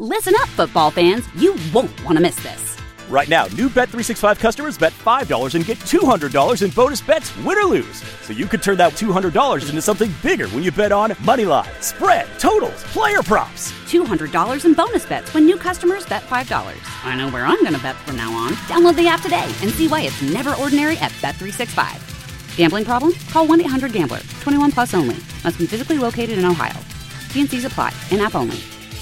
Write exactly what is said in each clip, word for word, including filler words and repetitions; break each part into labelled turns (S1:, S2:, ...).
S1: Listen up, football fans. You won't want to miss this.
S2: Right now, new Bet three sixty-five customers bet five dollars and get two hundred dollars in bonus bets, win or lose. So you could turn that two hundred dollars into something bigger when you bet on money line, spread, totals, player props.
S1: two hundred dollars in bonus bets when new customers bet five dollars. I know where I'm going to bet from now on. Download the app today and see why it's never ordinary at Bet three sixty-five. Gambling problem? Call one eight hundred gambler. twenty-one plus only. Must be physically located in Ohio. T and C's apply. In-app only.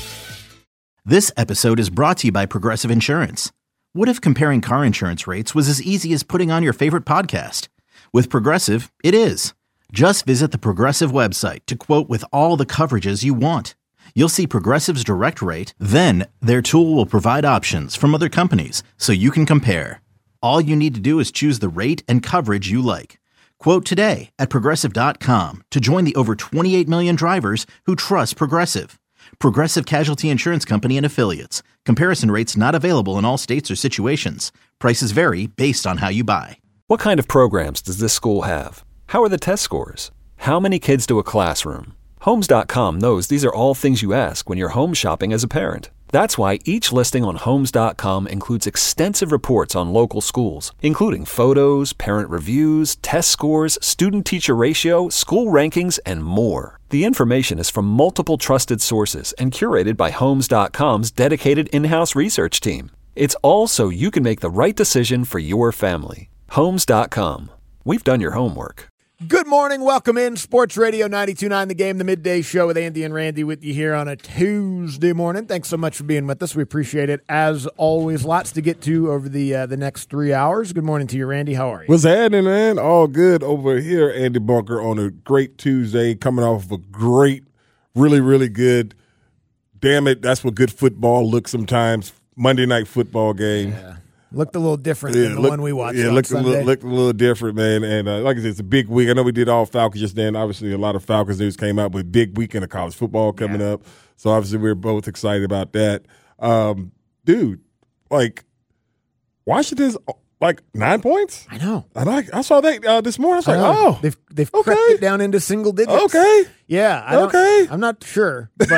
S3: This episode is brought to you by Progressive Insurance. What if comparing car insurance rates was as easy as putting on your favorite podcast? With Progressive, it is. Just visit the Progressive website to quote with all the coverages you want. You'll see Progressive's direct rate, then their tool will provide options from other companies so you can compare. All you need to do is choose the rate and coverage you like. Quote today at Progressive dot com to join the over twenty-eight million drivers who trust Progressive. Progressive Casualty Insurance Company and Affiliates. Comparison rates not available in all states or situations. Prices vary based on how you buy.
S4: What kind of programs does this school have? How are the test scores? How many kids to a classroom? Homes dot com knows these are all things you ask when you're home shopping as a parent. That's why each listing on Homes dot com includes extensive reports on local schools, including photos, parent reviews, test scores, student-teacher ratio, school rankings, and more. The information is from multiple trusted sources and curated by Homes dot com's dedicated in-house research team. It's all so you can make the right decision for your family. Homes dot com. We've done your homework.
S5: Good morning. Welcome in. Sports Radio ninety-two point nine The Game, the midday show with Andy and Randy with you here on a Tuesday morning. Thanks so much for being with us. We appreciate it. As always, lots to get to over the uh, the next three hours. Good morning to you, Randy. How are you?
S6: What's happening, man? All good over here, Andy Bunker, on a great Tuesday, coming off of a great, really, really good, damn it, that's what good football looks sometimes, Monday night football game.
S5: Yeah. Looked a little different
S6: yeah,
S5: than the
S6: look,
S5: one we watched
S6: Yeah,
S5: on
S6: looked
S5: Sunday.
S6: a, little, looked a little different, man. And uh, like I said, it's a big week. I know we did all Falcons just then. Obviously, a lot of Falcons news came out, but big weekend of college football coming yeah. up. So obviously, we're both excited about that. Um, dude, like, Washington's like nine points?
S5: I know.
S6: I like. I saw that uh, this morning. I was
S5: I
S6: like,
S5: know.
S6: oh.
S5: They've, they've
S6: okay.
S5: crept it down into single digits.
S6: Okay.
S5: Yeah. I
S6: okay.
S5: I'm not sure, but,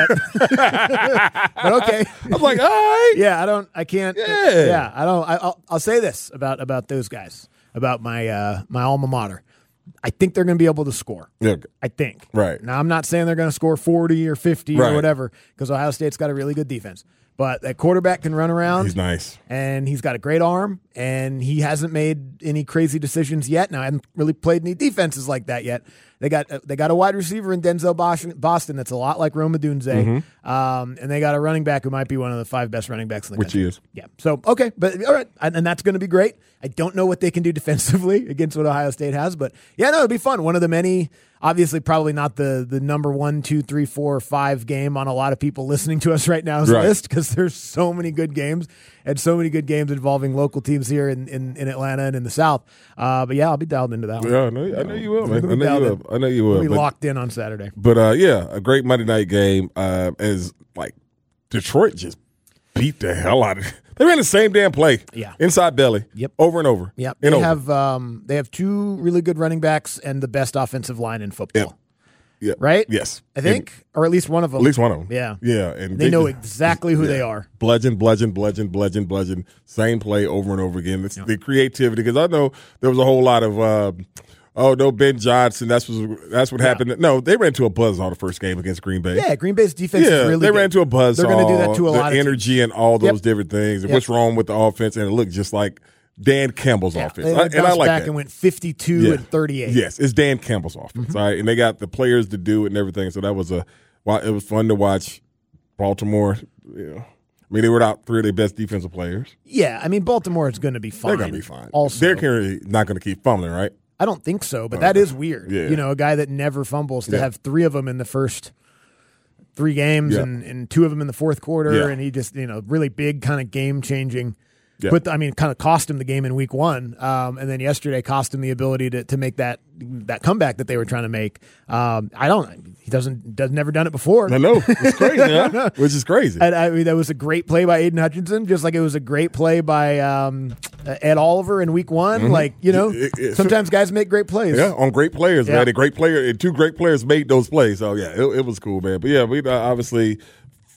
S5: but okay.
S6: I was like, all right.
S5: Yeah, I don't, I can't.
S6: Yeah.
S5: Yeah, I don't, I, I'll, I'll say this about, about those guys, about my, uh, my alma mater. I think they're going to be able to score.
S6: Yeah.
S5: I think.
S6: Right.
S5: Now, I'm not saying they're going to score forty or fifty
S6: right.
S5: or whatever, because Ohio State's got a really good defense. But that quarterback can run around.
S6: He's nice.
S5: And he's got a great arm, and he hasn't made any crazy decisions yet. Now, I haven't really played any defenses like that yet. They got they got a wide receiver in Denzel Boston that's a lot like Rome Odunze,
S6: mm-hmm.
S5: um, and they got a running back who might be one of the five best running backs in the
S6: Which
S5: country.
S6: Which he is.
S5: Yeah. So, okay. But, all right. And, and that's going to be great. I don't know what they can do defensively against what Ohio State has, but, yeah, no, it'll be fun. One of the many, obviously probably not the the number one, two, three, four, five game on a lot of people listening to us right now's
S6: right.
S5: list, because there's so many good games and so many good games involving local teams here in, in, in Atlanta and in the South. Uh, but, yeah, I'll be dialed into that one.
S6: Yeah, I know, I know you will, man. I know you will. I know you will.
S5: We'll be
S6: but,
S5: locked in on Saturday.
S6: But, uh, yeah, a great Monday night game uh, as, like, Detroit just beat the hell out of it. They ran the same damn play.
S5: Yeah.
S6: Inside belly.
S5: Yep.
S6: Over and over.
S5: Yep.
S6: And
S5: they
S6: over.
S5: have um, they have two really good running backs and the best offensive line in football.
S6: Yep. Yeah.
S5: Right?
S6: Yes.
S5: I think.
S6: And
S5: or at least one of them.
S6: At least one of them.
S5: Yeah.
S6: Yeah. And
S5: they, they know
S6: just,
S5: exactly who
S6: yeah.
S5: they are.
S6: Bludgeon, bludgeon, bludgeon, bludgeon, bludgeon. Same play over and over again. It's yep. the creativity, because I know there was a whole lot of uh, oh no, Ben Johnson. That's what that's what yeah. happened. No, they ran to a buzzsaw the first game against Green Bay.
S5: Yeah, Green Bay's defense
S6: yeah,
S5: is really
S6: they
S5: good.
S6: ran to a buzzsaw.
S5: They're going to do that to a
S6: the
S5: lot of
S6: energy
S5: teams.
S6: and all those
S5: yep.
S6: different things. And
S5: yep.
S6: what's wrong with the offense? And it looked just like Dan Campbell's
S5: yeah,
S6: offense.
S5: They
S6: I, and I like
S5: back
S6: that.
S5: and went fifty-two
S6: yeah.
S5: and thirty-eight.
S6: Yes, it's Dan Campbell's offense.
S5: Mm-hmm.
S6: All right, and they got the players to do it and everything. So that was a it was fun to watch. Baltimore, you know, I mean, they were out three of their best defensive players.
S5: Yeah, I mean, Baltimore is going to be fine.
S6: They're going to be fine.
S5: Also,
S6: Derrick Henry not going to keep fumbling, right?
S5: I don't think so, but that is weird.
S6: Yeah.
S5: You know, a guy that never fumbles to
S6: yeah.
S5: have three of them in the first three games
S6: yeah.
S5: and, and two of them in the fourth quarter,
S6: yeah.
S5: and he just, you know, really big kind of game-changing.
S6: Yeah.
S5: But I mean, kind of cost him the game in week one, um, and then yesterday cost him the ability to to make that that comeback that they were trying to make. Um, I don't. He doesn't does never done it before.
S6: I know, it's crazy, huh? Which is crazy.
S5: And, I mean, that was a great play by Aiden Hutchinson, just like it was a great play by um, Ed Oliver in week one. Mm-hmm. Like you know, it, it, sometimes guys make great plays.
S6: Yeah, on great players,
S5: yeah.
S6: man. A great player, and two great players made those plays. So yeah, it, it was cool, man. But yeah, we uh, obviously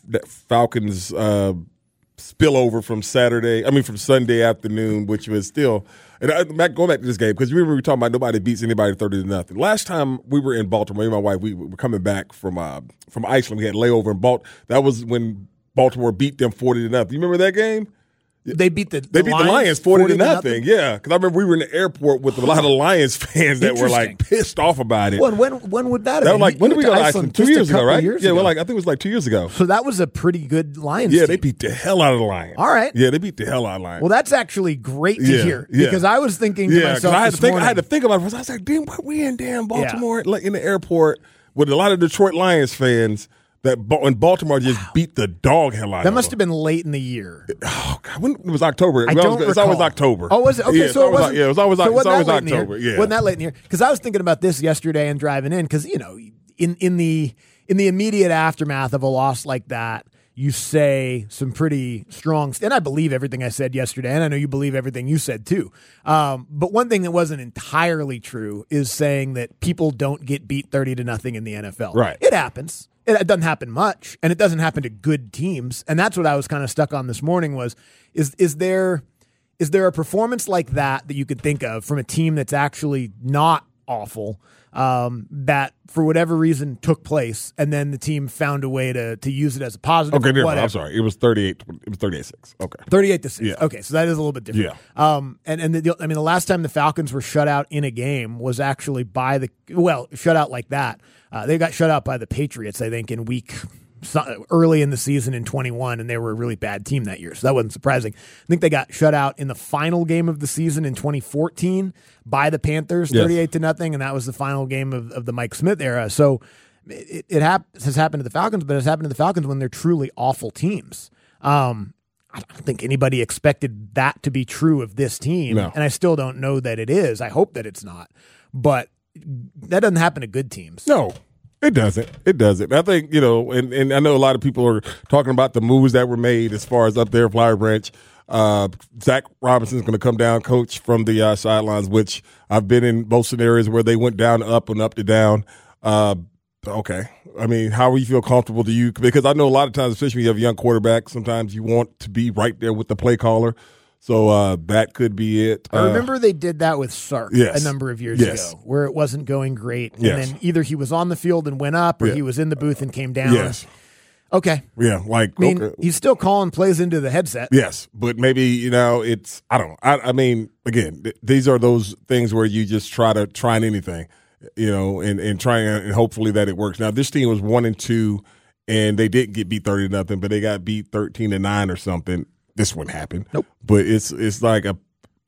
S6: that Falcons uh, spillover from Saturday. I mean, from Sunday afternoon, which was still. And I, back, going back to this game, because we were talking about nobody beats anybody thirty to nothing. Last time we were in Baltimore, me and my wife, we were coming back from uh, from Iceland. We had layover in Baltimore. That was when Baltimore beat them forty to nothing. You remember that game?
S5: They beat the, the
S6: they beat
S5: Lions
S6: the Lions forty, forty to nothing.
S5: nothing.
S6: Yeah, because I remember we were in the airport with a lot of Lions fans that were like pissed off about it.
S5: When when, when would that have
S6: that
S5: been?
S6: Was like when did we go to Iceland? Two years ago, right?
S5: Years
S6: yeah,
S5: ago.
S6: well, like I think it was like two years ago.
S5: So that was a pretty good Lions.
S6: Yeah,
S5: team.
S6: they beat the hell out of the Lions.
S5: All right.
S6: Yeah, they beat the hell out of the Lions.
S5: Well, that's actually great to
S6: yeah,
S5: hear
S6: yeah.
S5: because I was thinking to
S6: yeah,
S5: myself
S6: I had
S5: this
S6: to think.
S5: morning,
S6: I had to think about it. I was like, damn, we in damn Baltimore, yeah. like in the airport with a lot of Detroit Lions fans. That when Baltimore just wow. beat the dog hell out of them.
S5: That must have been late in the year.
S6: Oh God, when it was October.
S5: I
S6: it
S5: don't
S6: was, it's
S5: recall.
S6: always October.
S5: Oh, was it? Okay,
S6: yeah,
S5: so it
S6: was,
S5: wasn't.
S6: Yeah, it was always,
S5: so
S6: it's always
S5: October.
S6: Yeah,
S5: wasn't that late in the year? Because I was thinking about this yesterday and driving in. Because you know, in in the in the immediate aftermath of a loss like that, you say some pretty strong. And I believe everything I said yesterday, and I know you believe everything you said too. Um, but one thing that wasn't entirely true is saying that people don't get beat thirty to nothing in the N F L.
S6: Right,
S5: it happens. It doesn't happen much, and it doesn't happen to good teams. And that's what I was kind of stuck on this morning was, is is there is there a performance like that that you could think of from a team that's actually not awful, um, that for whatever reason took place, and then the team found a way to to use it as a positive?
S6: Okay, different. I'm sorry. It was thirty-eight. It was thirty-eight six. Okay.
S5: thirty-eight to six.
S6: Yeah.
S5: Okay, so that is a little bit different.
S6: Yeah.
S5: Um, and and the, I mean, the last time the Falcons were shut out in a game was actually by the well, shut out like that. Uh, they got shut out by the Patriots, I think, in week early in the season in twenty-one, and they were a really bad team that year, so that wasn't surprising. I think they got shut out in the final game of the season in twenty fourteen by the Panthers, thirty-eight yes. to nothing, and that was the final game of, of the Mike Smith era. So it, it hap- has happened to the Falcons, but it's happened to the Falcons when they're truly awful teams. Um, I don't think anybody expected that to be true of this team,
S6: no.
S5: and I still don't know that it is. I hope that it's not, but that doesn't happen to good teams.
S6: No, it doesn't. It doesn't. I think, you know, and, and I know a lot of people are talking about the moves that were made as far as up there, Flower Branch. Uh, Zach Robinson's going to come down, coach from the uh, sidelines, which I've been in both scenarios where they went down to up and up to down. Uh, okay. I mean, how do you feel comfortable? Do you? Because I know a lot of times, especially when you have a young quarterback, sometimes you want to be right there with the play caller. So uh, that could be it.
S5: I remember uh, they did that with Sark
S6: yes.
S5: a number of years
S6: yes.
S5: ago, where it wasn't going great. And
S6: yes.
S5: then either he was on the field and went up, or
S6: yeah.
S5: he was in the booth and came down.
S6: Yes.
S5: Okay.
S6: Yeah, like
S5: I mean,
S6: okay.
S5: he's still calling plays into the headset.
S6: Yes, but maybe, you know, it's I don't know. I, I mean, again, th- these are those things where you just try to try anything, you know, and and trying and hopefully that it works. Now, this team was one and two, and they didn't get beat thirty to nothing, but they got beat thirteen to nine or something. This wouldn't happen.
S5: Nope.
S6: But it's it's like a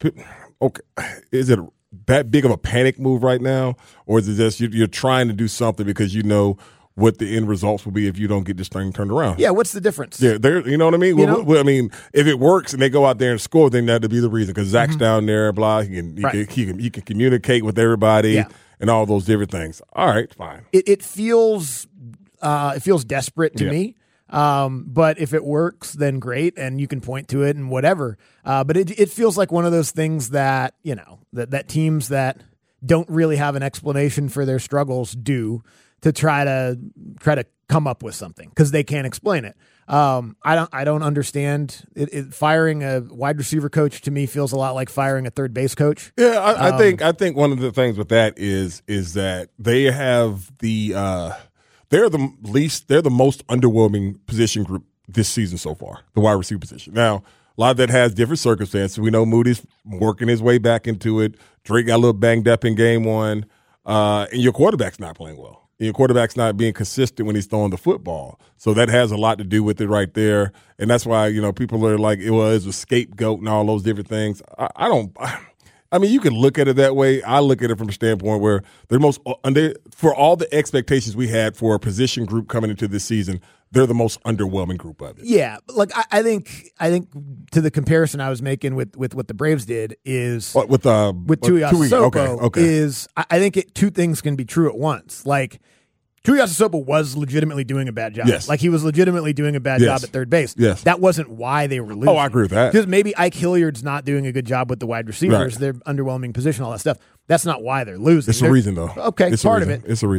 S6: okay. Is it that big of a panic move right now, or is it just you're, you're trying to do something because you know what the end results will be if you don't get this thing turned around?
S5: Yeah, what's the difference?
S6: Yeah, there. You know what I mean.
S5: You
S6: well,
S5: know?
S6: well, I mean, if it works and they go out there and score, then that'd be the reason because Zach's
S5: Mm-hmm.
S6: down there, blah. He can he,
S5: right.
S6: can he can he can communicate with everybody
S5: Yeah.
S6: and all those different things. All right, fine.
S5: It, it feels uh, it feels desperate to
S6: Yeah.
S5: me. Um, but if it works, then great, and you can point to it and whatever. Uh, but it it feels like one of those things that, you know, that, that teams that don't really have an explanation for their struggles do to try to try to come up with something because they can't explain it. Um, I don't I don't understand it, it. Firing a wide receiver coach to me feels a lot like firing a third base coach.
S6: Yeah, I, I
S5: Um,
S6: think I think one of the things with that is is that they have the uh, they're the least they're the most underwhelming position group this season so far, the wide receiver position. Now, a lot of that has different circumstances. We know Moody's working his way back into it. Drake got a little banged up in game one, uh, and your quarterback's not playing well. Your quarterback's not being consistent when he's throwing the football. So that has a lot to do with it right there. And that's why, you know, people are like, it was a scapegoat and all those different things. I, I don't – I mean, you can look at it that way. I look at it from a standpoint where they're most – for all the expectations we had for a position group coming into this season, they're the most underwhelming group of it.
S5: Yeah, like I, I think I think to the comparison I was making with, with what the Braves did is
S6: What, with uh,
S5: with Tuiasosopo
S6: okay, okay.
S5: is I, I think it, two things can be true at once. Like Tuiasosopo was legitimately doing a bad job.
S6: Yes.
S5: Like he was legitimately doing a bad
S6: Yes.
S5: job at third base.
S6: Yes.
S5: That wasn't why they were losing.
S6: Oh, I agree with that.
S5: Because maybe Ike Hilliard's not doing a good job with the wide receivers.
S6: Right.
S5: They're underwhelming position, all that stuff. That's not why they're losing.
S6: It's
S5: They're,
S6: a reason, though.
S5: Okay,
S6: it's
S5: part
S6: a
S5: of
S6: reason.
S5: it.
S6: It's a reason.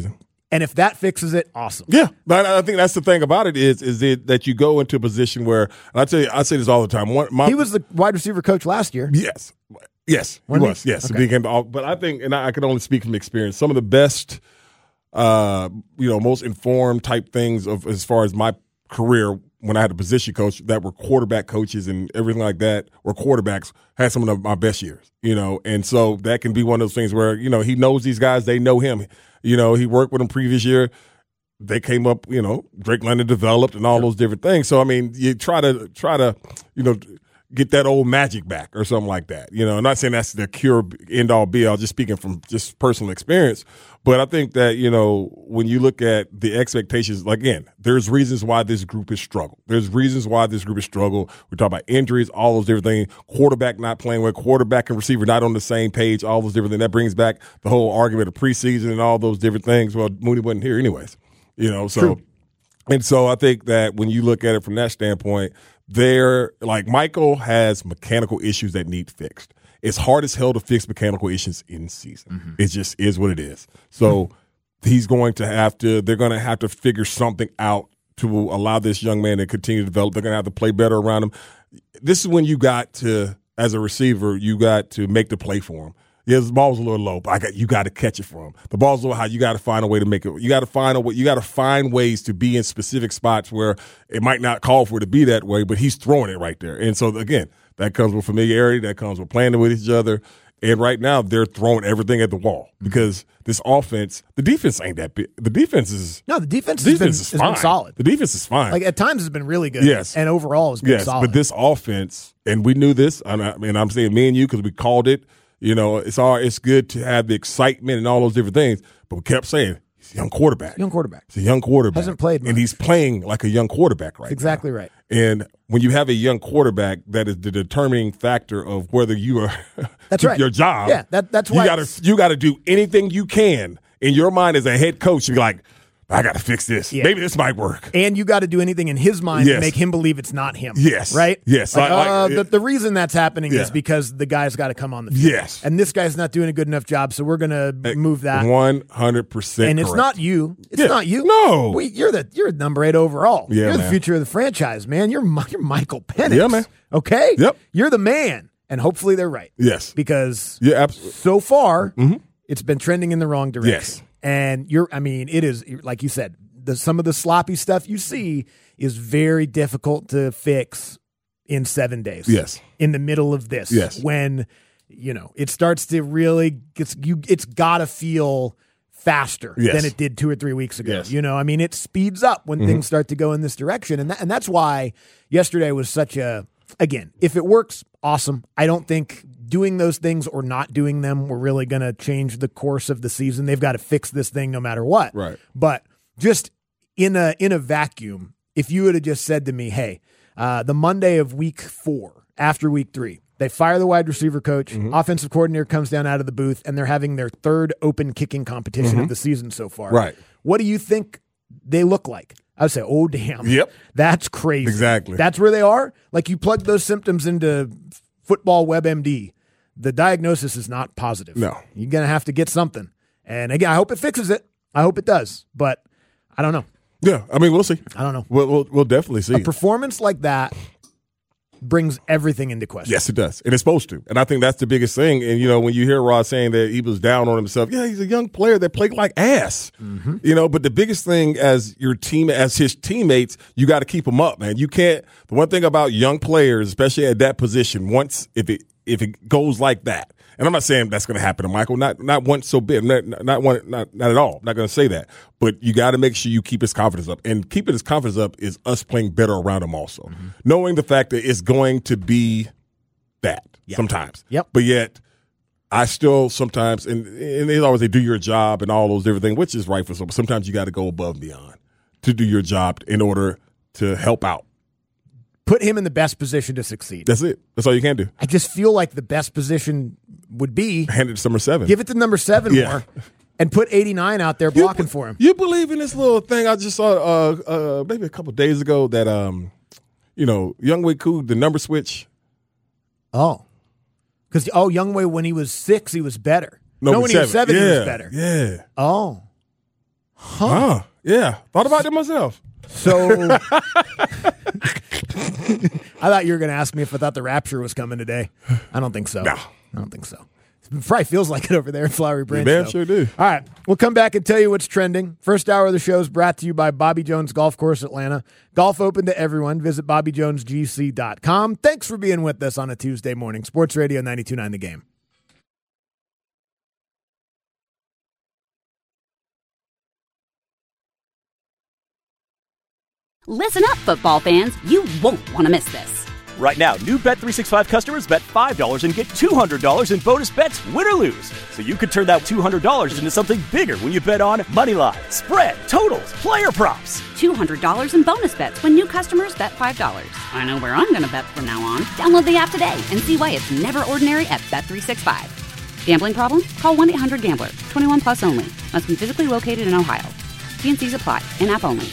S5: And if that fixes it, awesome.
S6: Yeah, but I think that's the thing about it is is it, that you go into a position where, and I tell you, I say this all the time. One, my,
S5: he was the wide receiver coach last year.
S6: Yes, yes, he was. He? Yes,
S5: okay.
S6: Became, but I think, and I can only speak from experience. Some of the best, uh, you know, most informed type things of as far as my career when I had a position coach that were quarterback coaches and everything like that, or quarterbacks, had some of the, my best years. You know, and so that can be one of those things where you know he knows these guys, they know him. You know, he worked with them previous year. They came up, you know, Drake London developed and all sure. those different things. So, I mean, you try to, try to, you know, get that old magic back or something like that. You know, I'm not saying that's the cure, end all be all, just speaking from just personal experience. But I think that, you know, when you look at the expectations, again, there's reasons why this group has struggled. There's reasons why this group has struggled. We talk about injuries, all those different things, quarterback not playing well, quarterback and receiver not on the same page, all those different things. That brings back the whole argument of preseason and all those different things. Well, Mooney wasn't here anyways, you know, so. True. And so I think that when you look at it from that standpoint, they're like Michael has mechanical issues that need fixed. It's hard as hell to fix mechanical issues in season. Mm-hmm. It just is what it is. So mm-hmm. he's going to have to, they're going to have to figure something out to allow this young man to continue to develop. They're going to have to play better around him. This is when you got to, as a receiver, you got to make the play for him. Yeah, the ball's a little low, but I got, you got to catch it for him. The ball's a little high. You got to find a way to make it. You got to find a way. You got to find ways to be in specific spots where it might not call for it to be that way, but he's throwing it right there. And so again, that comes with familiarity. That comes with playing with each other. And right now, they're throwing everything at the wall because this offense, the defense ain't that big. The defense is
S5: no, the defense,
S6: the defense
S5: has,
S6: been,
S5: been,
S6: is
S5: has been solid.
S6: The defense is fine.
S5: Like at times, it's been really good.
S6: Yes,
S5: and overall, it's been
S6: yes,
S5: solid.
S6: But this offense, and we knew this. And I mean, I'm saying me and you because we called it. You know, it's all it's good to have the excitement and all those different things, but we kept saying he's a young quarterback.
S5: Young quarterback.
S6: He's a young quarterback.
S5: Hasn't played much.
S6: And he's playing like a young quarterback right
S5: That's exactly
S6: now.
S5: right.
S6: And when you have a young quarterback, that is the determining factor of whether you are
S5: that's right.
S6: your job.
S5: Yeah, that, that's why
S6: you gotta you gotta do anything you can in your mind as a head coach. You're like, I got to fix this. Yeah. Maybe this might work.
S5: And you got to do anything in his mind
S6: yes.
S5: to make him believe it's not him.
S6: Yes.
S5: Right?
S6: Yes.
S5: Like,
S6: like,
S5: uh,
S6: like,
S5: the, the reason that's happening
S6: yeah.
S5: is because the guy's got to come on the field.
S6: Yes.
S5: And this guy's not doing a good enough job, so we're going to move that.
S6: one hundred percent
S5: And it's
S6: correct.
S5: not you. It's
S6: yeah.
S5: not you.
S6: No.
S5: We, you're the you're number eight overall.
S6: Yeah,
S5: you're
S6: man.
S5: the future of the franchise, man. You're, you're Michael Penix.
S6: Yeah, man.
S5: Okay?
S6: Yep.
S5: You're the man. And hopefully they're right.
S6: Yes.
S5: Because
S6: yeah, absolutely.
S5: so far,
S6: mm-hmm.
S5: it's been trending in the wrong direction.
S6: Yes.
S5: And you're, I mean, it is, like you said, The, some of the sloppy stuff you see is very difficult to fix in seven days.
S6: Yes.
S5: In the middle of this.
S6: Yes.
S5: When, you know, it starts to really, it's, you, it's got to feel faster
S6: yes.
S5: than it did two or three weeks ago.
S6: Yes.
S5: You know, I mean, it speeds up when mm-hmm. things start to go in this direction. And, that, and that's why yesterday was such a, again, if it works, awesome. I don't think doing those things or not doing them were really going to change the course of the season. They've got to fix this thing no matter what.
S6: Right.
S5: But just in a in a vacuum, if you would have just said to me, hey, uh, the Monday of week four, after week three, they fire the wide receiver coach, mm-hmm. offensive coordinator comes down out of the booth, and they're having their third open kicking competition
S6: mm-hmm.
S5: of the season so far.
S6: Right.
S5: What do you think they look like? I would say, oh, damn.
S6: Yep.
S5: That's crazy.
S6: Exactly.
S5: That's where they are. Like you plug those symptoms into Football WebMD, the diagnosis is not positive.
S6: No.
S5: You're going to have to get something. And again, I hope it fixes it. I hope it does. But I don't know.
S6: Yeah, I mean, we'll see.
S5: I don't know.
S6: We'll we'll, we'll definitely see.
S5: A performance like that brings everything into question.
S6: Yes, it does. And it's supposed to. And I think that's the biggest thing. And, you know, when you hear Ross saying that he was down on himself, yeah, he's a young player that played like ass. Mm-hmm. You know, but the biggest thing as your team, as his teammates, you got to keep them up, man. You can't, the one thing about young players, especially at that position, once, if it, if it goes like that, and I'm not saying that's going to happen to Michael, not not once so big, not not one, not not at all. I'm not going to say that, but you got to make sure you keep his confidence up, and keeping his confidence up is us playing better around him also, mm-hmm. knowing the fact that it's going to be that yep. sometimes.
S5: Yep.
S6: But yet, I still sometimes, and and they always say do your job and all those different things, which is right for some. But sometimes you got to go above and beyond to do your job in order to help out.
S5: Put him in the best position to succeed.
S6: That's it. That's all you can do.
S5: I just feel like the best position would be
S6: hand it to number seven.
S5: Give it to number seven yeah. more, and put eighty-nine out there blocking
S6: you,
S5: for him.
S6: You believe in this little thing I just saw uh, uh, maybe a couple of days ago that um, you know, Younghoe Koo, the number switch.
S5: Oh, because oh, Younghoe when he was six, he was better.
S6: No,
S5: no when
S6: seven.
S5: he was seven,
S6: yeah.
S5: he was better.
S6: Yeah.
S5: Oh. Huh.
S6: Huh. Yeah. Thought about it myself.
S5: So I thought you were going to ask me if I thought the rapture was coming today. I don't think so.
S6: No.
S5: I don't think so. It probably feels like it over there in Flowery Branch.
S6: Damn
S5: though.
S6: sure do.
S5: All right. We'll come back and tell you what's trending. First hour of the show is brought to you by Bobby Jones Golf Course Atlanta. Golf open to everyone. Visit bobby jones g c dot com. Thanks for being with us on a Tuesday morning. Sports Radio ninety-two point nine The Game.
S1: Listen up, football fans. You won't want to miss this.
S2: Right now, new Bet three sixty-five customers bet five dollars and get two hundred dollars in bonus bets, win or lose. So you could turn that two hundred dollars into something bigger when you bet on money line, spread, totals, player props.
S1: two hundred dollars in bonus bets when new customers bet five dollars. I know where I'm going to bet from now on. Download the app today and see why it's never ordinary at Bet three sixty-five. Gambling problem? Call one eight hundred gambler. twenty-one plus only. Must be physically located in Ohio. T and C's apply. In-app only.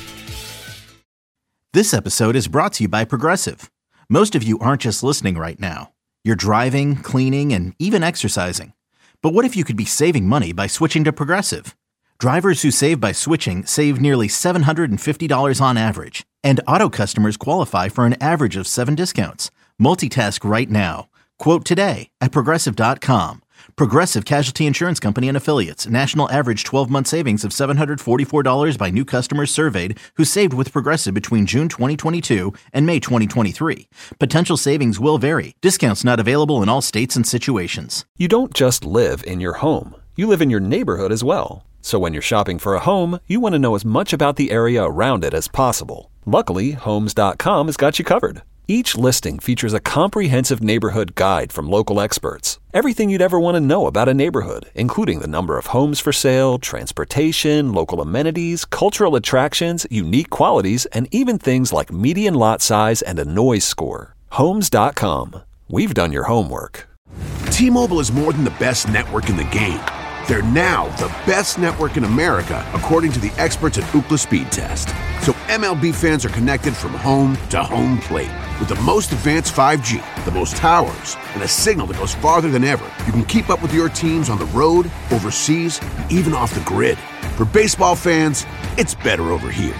S3: This episode is brought to you by Progressive. Most of you aren't just listening right now. You're driving, cleaning, and even exercising. But what if you could be saving money by switching to Progressive? Drivers who save by switching save nearly seven hundred fifty dollars on average. And auto customers qualify for an average of seven discounts. Multitask right now. Quote today at progressive dot com. Progressive Casualty Insurance Company and Affiliates. National average twelve-month savings of seven hundred forty-four dollars by new customers surveyed who saved with Progressive between June twenty twenty-two and May twenty twenty-three. Potential savings will vary. Discounts not available in all states and situations.
S4: You don't just live in your home. You live in your neighborhood as well. So when you're shopping for a home, you want to know as much about the area around it as possible. Luckily, Homes dot com has got you covered. Each listing features a comprehensive neighborhood guide from local experts. Everything you'd ever want to know about a neighborhood, including the number of homes for sale, transportation, local amenities, cultural attractions, unique qualities, and even things like median lot size and a noise score. Homes dot com. We've done your homework.
S7: T-Mobile is more than the best network in the game. They're now the best network in America, according to the experts at Ookla Speed Test. So M L B fans are connected from home to home plate. With the most advanced five G, the most towers, and a signal that goes farther than ever, you can keep up with your teams on the road, overseas, and even off the grid. For baseball fans, it's better over here.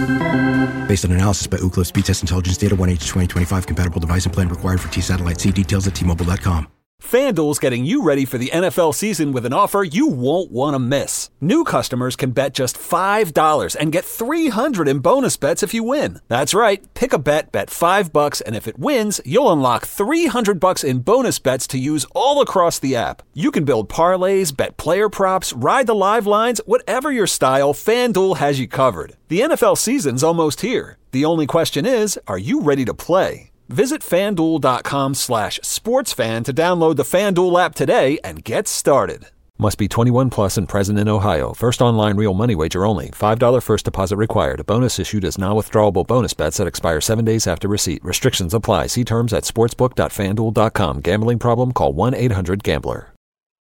S8: Based on analysis by Ookla Speed Test Intelligence Data, one H twenty twenty-five compatible device and plan required for T-Satellite. See details at T Mobile dot com.
S4: FanDuel's getting you ready for the N F L season with an offer you won't want to miss. New customers can bet just five dollars and get three hundred dollars in bonus bets if you win. That's right. Pick a bet, bet five bucks, and if it wins, you'll unlock three hundred bucks in bonus bets to use all across the app. You can build parlays, bet player props, ride the live lines, whatever your style, FanDuel has you covered. The N F L season's almost here. The only question is, are you ready to play? Visit FanDuel.com slash sportsfan to download the FanDuel app today and get started. Must be twenty-one plus and present in Ohio. First online real money wager only. five dollars first deposit required. Bonus issued as non-withdrawable bonus bets that expire seven days after receipt. Restrictions apply. See terms at sportsbook dot fan duel dot com. Gambling problem? Call one eight hundred gambler.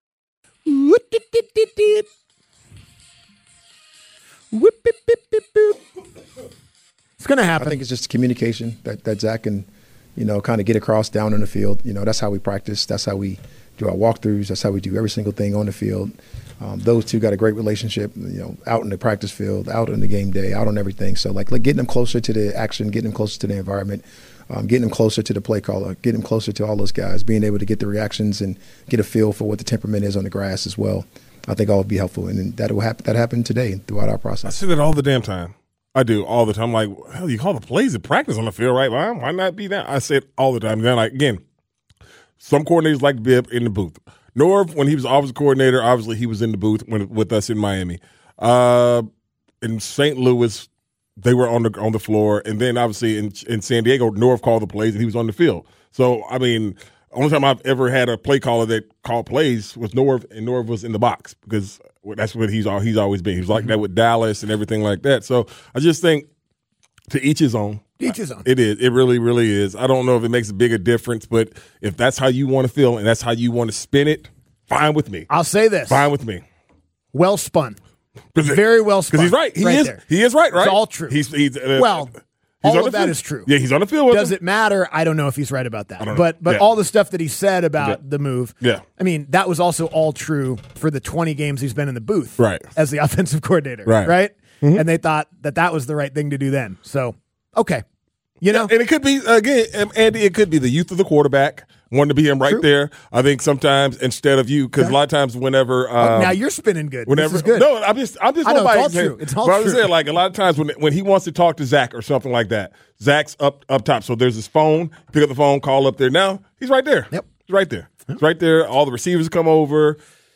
S5: It's going to happen.
S9: I think it's just communication that, that Zach can, you know, kind of get across down on the field. You know, that's how we practice. That's how we do our walkthroughs. That's how we do every single thing on the field. Um, those two got a great relationship, you know, out in the practice field, out on the game day, out on everything. So, like, like getting them closer to the action, getting them closer to the environment, um, getting them closer to the play caller, getting them closer to all those guys, being able to get the reactions and get a feel for what the temperament is on the grass as well. I think all would be helpful, and that will happen. That happened today throughout our process.
S6: I say that all the damn time. I do all the time. I'm like, hell, you call the plays at practice on the field, right? Why, why not be that? I say it all the time. And then, like, again, some coordinators like to be in the booth. Norv, when he was offensive coordinator, obviously he was in the booth when, with us in Miami. Uh, in Saint Louis, they were on the on the floor, and then obviously in in San Diego, Norv called the plays, and he was on the field. So I mean, only time I've ever had a play caller that called plays was Norv, and Norv was in the box because that's what he's he's always been. He was like that with Dallas and everything like that. So I just think to each his own.
S5: Each his own.
S6: It is. It really, really is. I don't know if it makes a bigger difference, but if that's how you want to feel and that's how you want to spin it, fine with me.
S5: I'll say this.
S6: Fine with me.
S5: Well spun. Very well spun.
S6: Because he's right. He
S5: right
S6: is.
S5: there.
S6: He is right. Right.
S5: It's all true.
S6: He's. he's uh,
S5: well, all
S6: on
S5: of
S6: the
S5: that
S6: field.
S5: is true.
S6: Yeah, he's on the field with
S5: Does
S6: them.
S5: it matter? I don't know if he's right about that.
S6: I don't know.
S5: But but
S6: Yeah.
S5: all the stuff that he said about
S6: Yeah.
S5: the move,
S6: Yeah.
S5: I mean, that was also all true for the twenty games he's been in the booth
S6: Right.
S5: as the offensive coordinator.
S6: Right.
S5: Right?
S6: Mm-hmm.
S5: And they thought that that was the right thing to do then. So, okay. You know?
S6: And it could be, again, um, Andy, it could be the youth of the quarterback, wanting to be him right
S5: True.
S6: there. I think sometimes instead of you, because a lot of times whenever. Um,
S5: now you're spinning good.
S6: Whenever,
S5: this is good.
S6: No, I'm just, I'm just
S5: I know,
S6: going by
S5: it's all
S6: example.
S5: true. It's all
S6: but I was
S5: true.
S6: saying, like, a lot of times when when he wants to talk to Zach or something like that, Zach's up up top. So there's his phone. Pick up the phone, call up there. Now he's right there.
S5: Yep.
S6: He's right there. He's right there. All the receivers come over.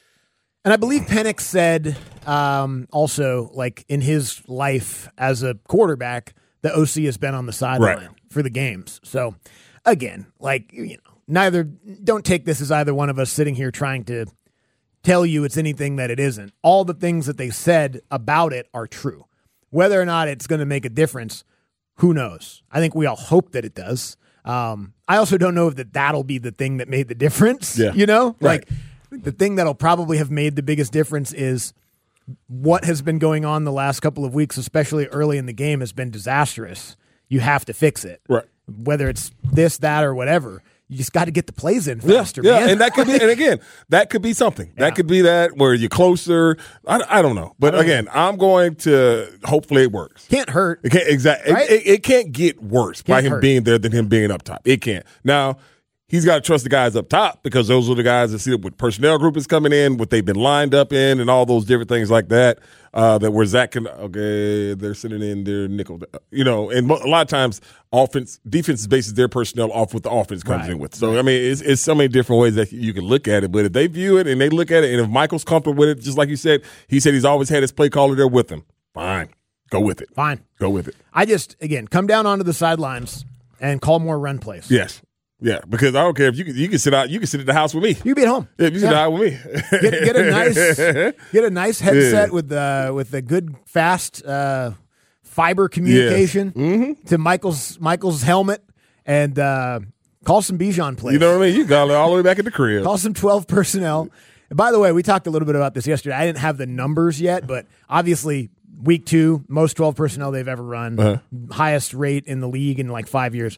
S5: And I believe Penix said um, also, like in his life as a quarterback, the O C has been on the sideline
S6: Right.
S5: for the games. So again, like, you know, neither, don't take this as either one of us sitting here trying to tell you it's anything that it isn't. All the things that they said about it are true. Whether or not it's going to make a difference, who knows? I think we all hope that it does. Um, I also don't know if that that'll be the thing that made the difference.
S6: Yeah.
S5: You know,
S6: Right.
S5: like the thing that'll probably have made the biggest difference is what has been going on the last couple of weeks, especially early in the game, has been disastrous. You have to fix it.
S6: Right.
S5: Whether it's this, that, or whatever. You just got to get the plays in
S6: Yeah,
S5: faster,
S6: yeah,
S5: man.
S6: and that could be, and again, that could be something.
S5: Yeah.
S6: That could be that where you're closer. I, I don't know, but
S5: don't
S6: again, I'm going to hopefully it works.
S5: Can't hurt.
S6: It can't exactly.
S5: Right?
S6: It, it, it can't get worse by
S5: Can't
S6: him
S5: hurt.
S6: being there than him being up top. It can't. Now he's got to trust the guys up top because those are the guys that see what personnel group is coming in, what they've been lined up in, and all those different things like that. Uh, that where Zach can okay, they're sitting in their nickel, you know, and mo- a lot of times offense defense bases their personnel off what the offense comes
S5: Right.
S6: in with. So I mean, it's, it's so many different ways that you can look at it. But if they view it and they look at it, and if Michael's comfortable with it, just like you said, he said he's always had his play caller there with him. Fine, go with it.
S5: Fine.
S6: Go with it.
S5: I just, again, come down onto the sidelines and call more run plays.
S6: Yes. Yeah, because I don't care if you can, you can sit out, you can sit at the house with me.
S5: You can be at home.
S6: Yeah, you sit
S5: Yeah.
S6: out with me.
S5: Get, get a nice get a nice headset
S6: Yeah.
S5: with uh, with a good fast uh, fiber communication
S6: Mm-hmm.
S5: to Michael's Michael's helmet and uh, call some Bijan plays.
S6: You know what I mean? You got it all the way back at the crib.
S5: Call some twelve personnel. And by the way, we talked a little bit about this yesterday. I didn't have the numbers yet, but obviously week two, most twelve personnel they've ever run,
S6: Uh-huh.
S5: highest rate in the league in like five years.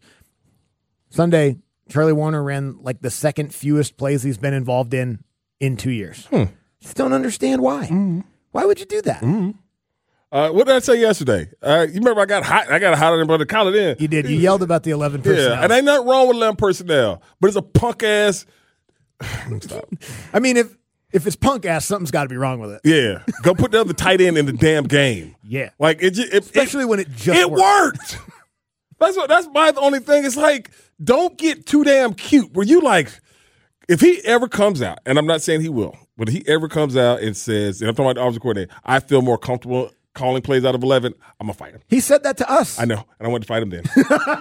S5: Sunday, Charlie Warner ran like the second fewest plays he's been involved in in two years.
S6: Hmm.
S5: Just don't understand why.
S6: Mm-hmm.
S5: Why would you do that?
S6: Uh, what did I say yesterday? Uh, you remember I got hot. I got hotter than brother. Count it in.
S5: You did. You yelled about the eleven personnel.
S6: Yeah, and ain't nothing wrong with eleven personnel, but it's a punk ass. Stop.
S5: I mean, if if it's punk ass, something's got to be wrong with it.
S6: Yeah, go put the other tight end in the damn game.
S5: Yeah.
S6: Like it, just, it
S5: Especially
S6: it,
S5: when it just
S6: it
S5: worked.
S6: worked. That's what. That's my only thing. It's like don't get too damn cute. Where you like, if he ever comes out, and I'm not saying he will, but if he ever comes out and says, and I'm talking about the offensive coordinator, I feel more comfortable calling plays out of eleven, I'm gonna fight him.
S5: He said that to us.
S6: I know, and I wanted to fight him then.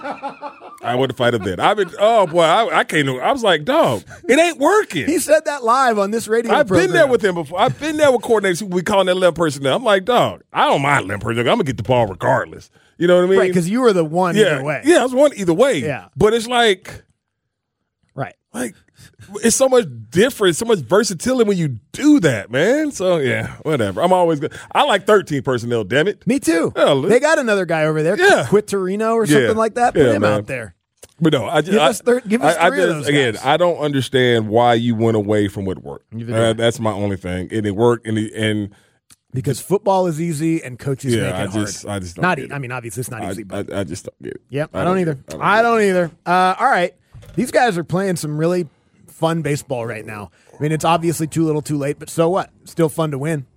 S6: I wanted to fight him then. I've been, oh boy, I, I can't. I was like, dog, it ain't working.
S5: He said that live on this radio
S6: I've
S5: program.
S6: been there with him before. I've been there with coordinators who we calling that eleven personnel. I'm like, dog, I don't mind eleven personnel. I'm gonna get the ball regardless. You know what I mean?
S5: Right, because you were the one
S6: yeah,
S5: either way.
S6: yeah, I was one either way.
S5: Yeah.
S6: but it's like,
S5: Right.
S6: like it's so much different, so much versatility when you do that, man. So yeah, whatever. I'm always good. I like thirteen personnel. Damn it.
S5: Me too.
S6: Yeah, li-
S5: they got another guy over there,
S6: Yeah.
S5: Quit Torino or something
S6: Yeah.
S5: like that. Put
S6: Yeah,
S5: him
S6: man.
S5: out there.
S6: But no, I just
S5: Give
S6: I,
S5: us thir- give us
S6: I, I
S5: three of
S6: just,
S5: those
S6: again,
S5: guys.
S6: I don't understand why you went away from what worked.
S5: Neither do
S6: Uh,
S5: I.
S6: that's my only thing, and it worked. And the, and
S5: Because football is easy and coaches
S6: Yeah,
S5: make it
S6: I
S5: hard.
S6: just- I just don't
S5: not.
S6: get
S5: E-
S6: it.
S5: I mean, obviously it's not
S6: I,
S5: easy, but
S6: I, I just don't get it.
S5: yep, I,
S6: I
S5: don't,
S6: don't
S5: either.
S6: get it.
S5: I don't either. Uh, all right, these guys are playing some really fun baseball right now. I mean, it's obviously too little, too late, but so what? Still fun to win.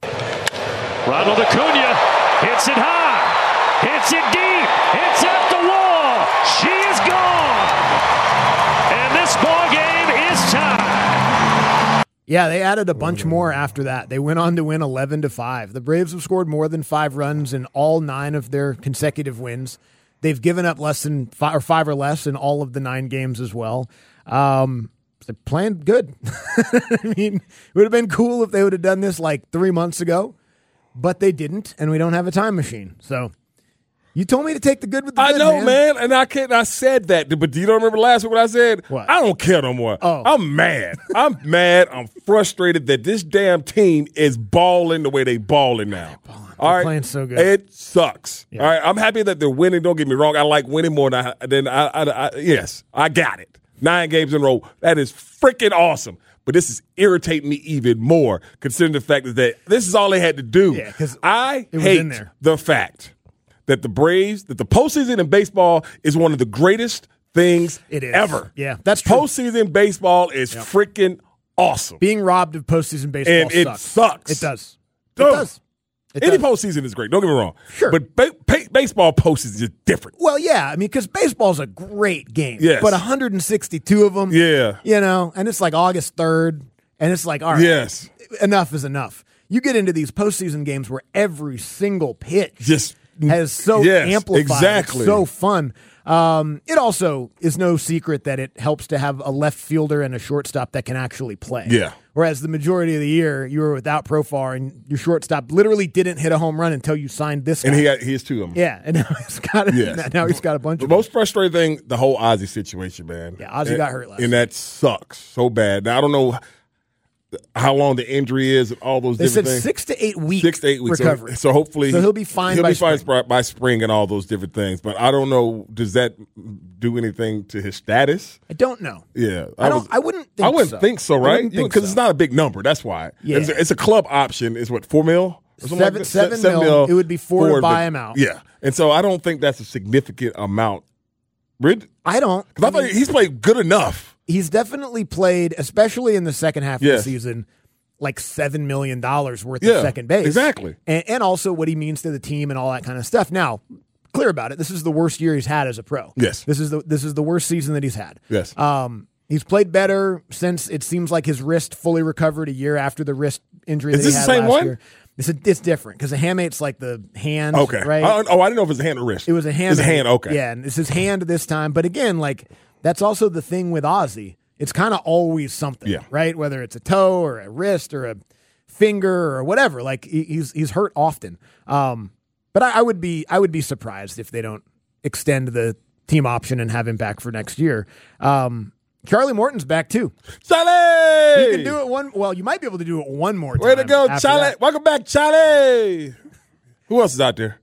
S10: Ronald Acuna hits it high, hits it deep, hits at the wall. She is gone, and this ball game is tied.
S5: Yeah, they added a bunch more after that. They went on to win eleven to five. The Braves have scored more than five runs in all nine of their consecutive wins. They've given up less than five or five or less in all of the nine games as well. Um, they're playing good. I mean, it would have been cool if they would have done this like three months ago, but they didn't, and we don't have a time machine. So you told me to take the good with the
S6: I
S5: good,
S6: know,
S5: man.
S6: man. and I can't. I said that, but do you don't remember last week what I said?
S5: What?
S6: I don't care no more.
S5: Oh.
S6: I'm mad. I'm mad. I'm frustrated that this damn team is balling the way they balling now. All
S5: they're
S6: right,
S5: playing so good.
S6: It sucks.
S5: Yeah.
S6: All right, I'm happy that they're winning. Don't get me wrong. I like winning more than I, than I, I, I. Yes, I got it. Nine games in a row. That is freaking awesome. But this is irritating me even more, considering the fact that this is all they had to do.
S5: Yeah, because
S6: I
S5: it was
S6: hate
S5: in there.
S6: the fact that the Braves, that the postseason in baseball is one of the greatest things
S5: It is.
S6: ever.
S5: Yeah, that's true.
S6: Postseason baseball is
S5: Yep.
S6: freaking awesome.
S5: Being robbed of postseason baseball
S6: And it
S5: sucks.
S6: sucks.
S5: It does.
S6: Dude.
S5: It does. It
S6: Any
S5: does.
S6: postseason is great. Don't get me wrong.
S5: Sure.
S6: But ba- ba- baseball postseason is just different.
S5: Well, yeah, I mean, because baseball's a great game.
S6: Yes.
S5: But one hundred sixty-two of them.
S6: Yeah.
S5: You know, and it's like August third, and it's like, all right,
S6: Yes.
S5: enough is enough. You get into these postseason games where every single pitch
S6: Just
S5: has so
S6: yes,
S5: amplified.
S6: exactly.
S5: It's so fun. Um, it also is no secret that it helps to have a left fielder and a shortstop that can actually play.
S6: Yeah.
S5: Whereas the majority of the year you were without Profar and your shortstop literally didn't hit a home run until you signed this guy.
S6: And he got he has two of them.
S5: yeah, and now he's got
S6: Yes.
S5: now he's got a bunch
S6: The
S5: of them.
S6: most frustrating thing, the whole Ozzy situation, man.
S5: Yeah, Ozzy
S6: and,
S5: got hurt last
S6: and that sucks so bad. Now I don't know how long the injury is and all those
S5: They said
S6: different things.
S5: six to eight weeks.
S6: Six to eight weeks.
S5: recovery.
S6: So, so hopefully
S5: So he'll be fine
S6: He'll
S5: by
S6: be fine
S5: spring.
S6: spr- by spring and all those different things. But I don't know. Does that do anything to his status?
S5: I don't know.
S6: Yeah,
S5: I don't.
S6: was-
S5: I wouldn't. Think
S6: I wouldn't
S5: so.
S6: think so,
S5: I
S6: right?
S5: wouldn't think
S6: Because
S5: so.
S6: it's not a big number. That's why.
S5: Yeah.
S6: It's, a, it's a club option. It's what four mil. Or something
S5: Seven-
S6: like that?
S5: seven
S6: Se-
S5: mil. It would be four to
S6: for
S5: buy
S6: the-
S5: him out.
S6: Yeah, and so I don't think that's a significant amount. Because
S5: I don't.
S6: I,
S5: I
S6: thought
S5: mean,
S6: he's played good enough.
S5: he's definitely played, especially in the second half
S6: Yes.
S5: of the season, like seven million dollars worth
S6: Yeah,
S5: of second base.
S6: exactly.
S5: And, and also what he means to the team and all that kind of stuff. Now, clear about it. This is the worst year he's had as a pro.
S6: Yes.
S5: This is the this is the worst season that he's had.
S6: Yes.
S5: Um, he's played better since it seems like his wrist fully recovered a year after the wrist injury
S6: Is
S5: that
S6: this
S5: he
S6: the
S5: had
S6: same
S5: last
S6: one?
S5: year. It's, a, it's different because the hammate's like the hand,
S6: Okay.
S5: right?
S6: I, oh, I didn't know if it was a hand or wrist.
S5: It was a hand.
S6: It's a hand. Okay.
S5: Yeah, and it's his hand this time. But again, like that's also the thing with Ozzy. It's kind of always something,
S6: Yeah.
S5: right? Whether it's a toe or a wrist or a finger or whatever. Like he, he's he's hurt often. Um, but I, I would be I would be surprised if they don't extend the team option and have him back for next year. Um, Charlie Morton's back too.
S6: Charlie!
S5: You can do it one. Well, you might be able to do it one more time.
S6: Way to go,
S5: after
S6: Charlie.
S5: that.
S6: Welcome back, Charlie. Who else is out there?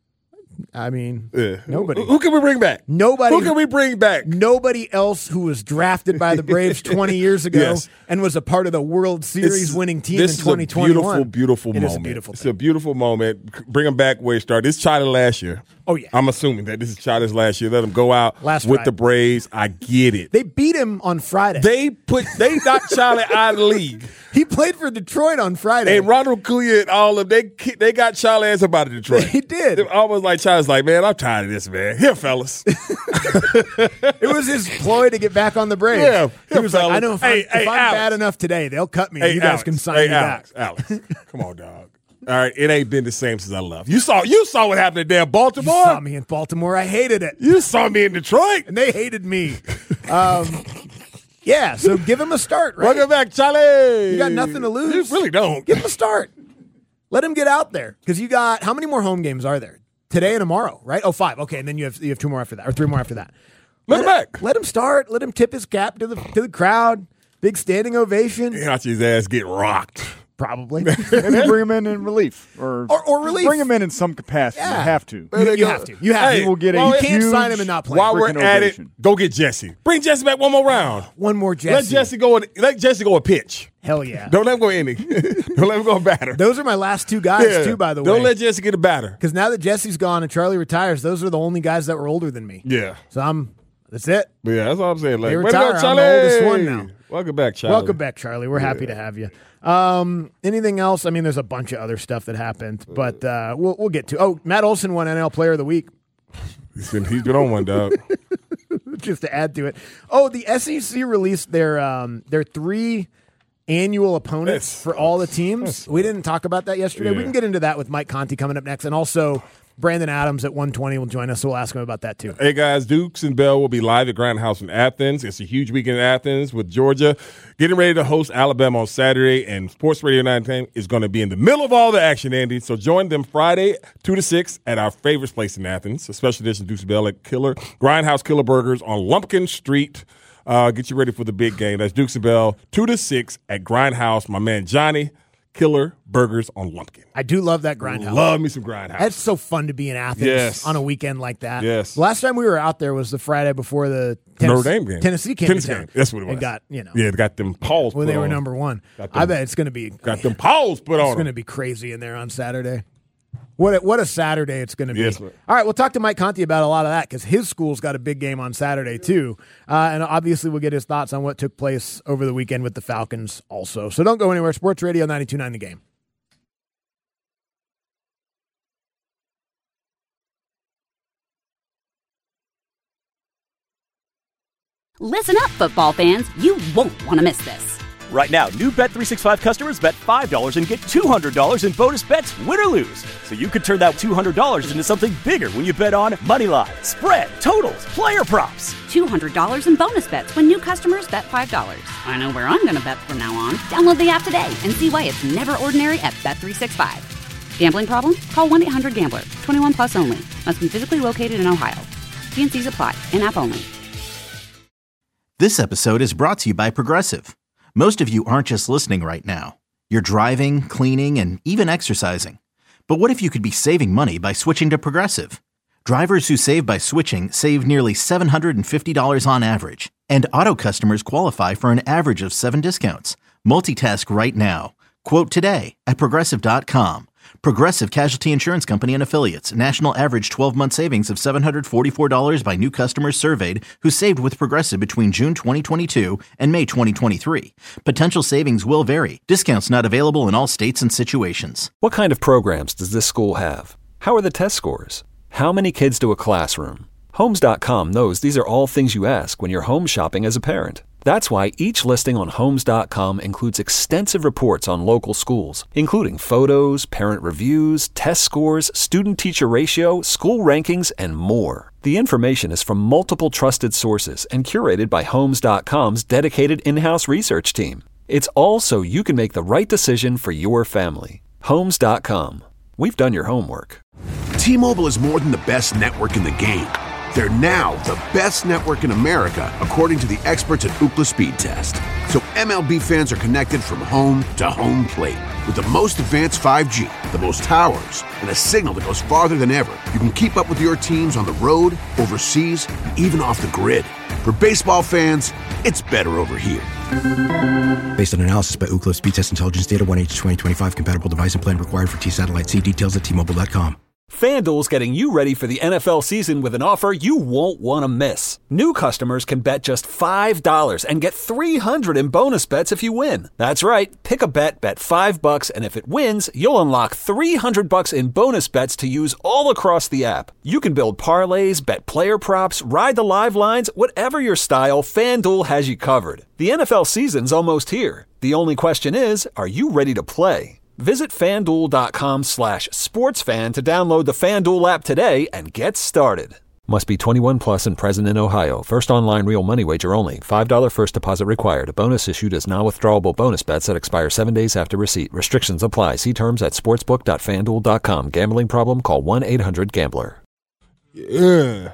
S5: I mean,
S6: Yeah.
S5: nobody.
S6: Who, who can we bring back?
S5: Nobody.
S6: Who can we bring back?
S5: Nobody else who was drafted by the Braves twenty years ago
S6: Yes.
S5: and was a part of the World Series
S6: This-
S5: winning team
S6: this
S5: in twenty twenty-one.
S6: Is a beautiful, beautiful
S5: It
S6: moment.
S5: is a beautiful
S6: It's
S5: thing.
S6: a beautiful moment. Bring him back where he started. This is Charlie last year.
S5: Oh, yeah.
S6: I'm assuming that this is Charlie's last year. Let him go out
S5: Last
S6: with
S5: Friday.
S6: the Braves. I get it.
S5: They beat him on Friday.
S6: They put they knocked Charlie out of the league.
S5: he played for Detroit on Friday.
S6: And Ronald Acuña and all of them, they they got Charlie ass up out of Detroit.
S5: He did.
S6: It almost like Charlie's like, man, I'm tired of this, man. Here, fellas.
S5: It was his ploy to get back on the Braves.
S6: Yeah,
S5: he
S6: yeah,
S5: was like,
S6: fellas.
S5: I know if,
S6: Hey,
S5: I'm,
S6: hey,
S5: if I'm
S6: Alex.
S5: bad enough today, they'll cut me.
S6: Hey,
S5: you guys
S6: Alex,
S5: can sign
S6: hey,
S5: me
S6: Alex,
S5: back.
S6: Alex, come on, dog. All right, it ain't been the same since I left. You saw, you saw what happened in damn
S5: You
S6: Baltimore.
S5: saw me in Baltimore. I hated it.
S6: You saw me in Detroit.
S5: And they hated me. Um, yeah, so give him a start, right?
S6: Welcome back, Charlie.
S5: You got nothing to lose.
S6: You really don't.
S5: Give him a start. Let him get out there because you got how many more home games are there today and tomorrow? Right? Oh, five. Okay, and then you have you have two more after that, or three more after that.
S6: Let him back.
S5: Let him start. Let him tip his cap to the to the crowd. Big standing ovation.
S6: Watch his ass get rocked.
S5: Probably.
S11: Maybe bring him in in relief, or
S5: Or- or relief.
S11: Bring him in in some capacity.
S5: Yeah.
S11: You have to.
S6: There they
S5: you
S6: go.
S5: have to. You have
S6: Hey,
S5: to.
S11: He will get a
S6: well,
S5: you can't
S11: huge
S5: sign him and not play.
S6: While we're
S11: freaking
S6: at
S11: ovation.
S6: it, go get Jesse. Bring Jesse back one more round.
S5: One more Jesse.
S6: Let Jesse go. And, let Jesse go a pitch.
S5: Hell yeah.
S6: Don't let him go inning. Don't let him go a batter.
S5: Those are my last two guys
S6: Yeah.
S5: too, by the way.
S6: Don't let Jesse get a batter.
S5: because now that Jesse's gone and Charlie retires, those are the only guys that were older than me.
S6: Yeah.
S5: So I'm. That's it.
S6: But yeah, that's all I'm saying. Like,
S5: They
S6: way to go,
S5: retire. I'm
S6: Charlie.
S5: the oldest one now.
S6: Welcome back, Charlie.
S5: Welcome back, Charlie. We're happy to have you. Um, anything else? I mean, there's a bunch of other stuff that happened, but uh, we'll we'll get to. Oh, Matt Olson won N L Player of the Week.
S6: He's been, he's been on one, dog.
S5: Just to add to it. Oh, the S E C released their um their three annual opponents
S6: That's-
S5: for all the teams. We didn't talk about that yesterday. We
S6: Yeah.
S5: can get into that with Mike Conti coming up next, and also Brandon Adams at one twenty will join us, so we'll ask him about that too.
S6: Hey, guys, Dukes and Bell will be live at Grindhouse in Athens. It's a huge weekend in Athens with Georgia getting ready to host Alabama on Saturday, and Sports Radio nineteen is going to be in the middle of all the action, Andy. So join them Friday, two to six at our favorite place in Athens, a special edition Dukes and Bell at Killer Grindhouse Killer Burgers on Lumpkin Street. Uh, get you ready for the big game. That's Dukes and Bell, two to six at Grindhouse. My man Johnny Killer Burgers on Lumpkin.
S5: I do love that Grindhouse.
S6: Love me some Grindhouse.
S5: It's so fun to be in Athens
S6: Yes.
S5: on a weekend like that.
S6: Yes.
S5: The last time we were out there was the Friday before the Tennessee,
S6: Notre Dame game.
S5: Tennessee came
S6: Tennessee
S5: to town.
S6: game. That's what it was.
S5: And got, you know.
S6: Yeah, it got them paws
S5: when
S6: put
S5: they were
S6: on.
S5: number one.
S6: Got them-
S5: I bet it's going to be.
S6: Got them paws put on
S5: It's going to
S6: them.
S5: be crazy in there on Saturday. What a, what a Saturday it's going to be.
S6: Yes, man.
S5: All right, we'll talk to Mike Conti about a lot of that because his school's got a big game on Saturday too. Uh, and obviously we'll get his thoughts on what took place over the weekend with the Falcons also. So don't go anywhere. Sports Radio ninety-two point nine The Game.
S1: Listen up, football fans. You won't want to miss this.
S2: Right now, new Bet three sixty-five customers bet five dollars and get two hundred dollars in bonus bets, win or lose. So you could turn that two hundred dollars into something bigger when you bet on money line, spread, totals, player props.
S1: two hundred dollars in bonus bets when new customers bet five dollars. I know where I'm going to bet from now on. Download the app today and see why it's never ordinary at Bet three sixty-five. Gambling problem? Call one eight hundred gambler. twenty-one plus only. Must be physically located in Ohio. T and C's apply. In-app only.
S3: This episode is brought to you by Progressive. Most of you aren't just listening right now. You're driving, cleaning, and even exercising. But what if you could be saving money by switching to Progressive? Drivers who save by switching save nearly seven hundred fifty dollars on average. And auto customers qualify for an average of seven discounts. Multitask right now. Quote today at Progressive dot com. Progressive Casualty Insurance Company and Affiliates. National average twelve-month savings of seven hundred forty-four dollars by new customers surveyed who saved with Progressive between June twenty twenty-two and May twenty twenty-three. Potential savings will vary. Discounts not available in all states and situations.
S4: What kind of programs does this school have? How are the test scores? How many kids do a classroom? Homes dot com knows these are all things you ask when you're home shopping as a parent. That's why each listing on Homes dot com includes extensive reports on local schools, including photos, parent reviews, test scores, student-teacher ratio, school rankings, and more. The information is from multiple trusted sources and curated by Homes dot com's dedicated in-house research team. It's all so you can make the right decision for your family. Homes dot com. We've done your homework.
S7: T-Mobile is more than the best network in the game. They're now the best network in America, according to the experts at Ookla Speed Test. So M L B fans are connected from home to home plate. With the most advanced five G, the most towers, and a signal that goes farther than ever, you can keep up with your teams on the road, overseas, and even off the grid. For baseball fans, it's better over here.
S8: Based on analysis by Ookla Speed Test Intelligence Data, one H twenty twenty-five compatible device and plan required for T-Satellite. See details at T Mobile dot com.
S4: FanDuel's getting you ready for the N F L season with an offer you won't want to miss. New customers can bet just five dollars and get three hundred dollars in bonus bets if you win. That's right. Pick a bet, bet five bucks, and if it wins, you'll unlock three hundred bucks in bonus bets to use all across the app. You can build parlays, bet player props, ride the live lines, whatever your style, FanDuel has you covered. The N F L season's almost here. The only question is, are you ready to play? Visit FanDuel.com slash sportsfan to download the FanDuel app today and get started. Must be twenty-one plus and present in Ohio. First online real money wager only. five dollars first deposit required. Bonus issued as non-withdrawable bonus bets that expire seven days after receipt. Restrictions apply. See terms at sportsbook dot fan duel dot com. Gambling problem? Call one eight hundred gambler.
S6: Yeah.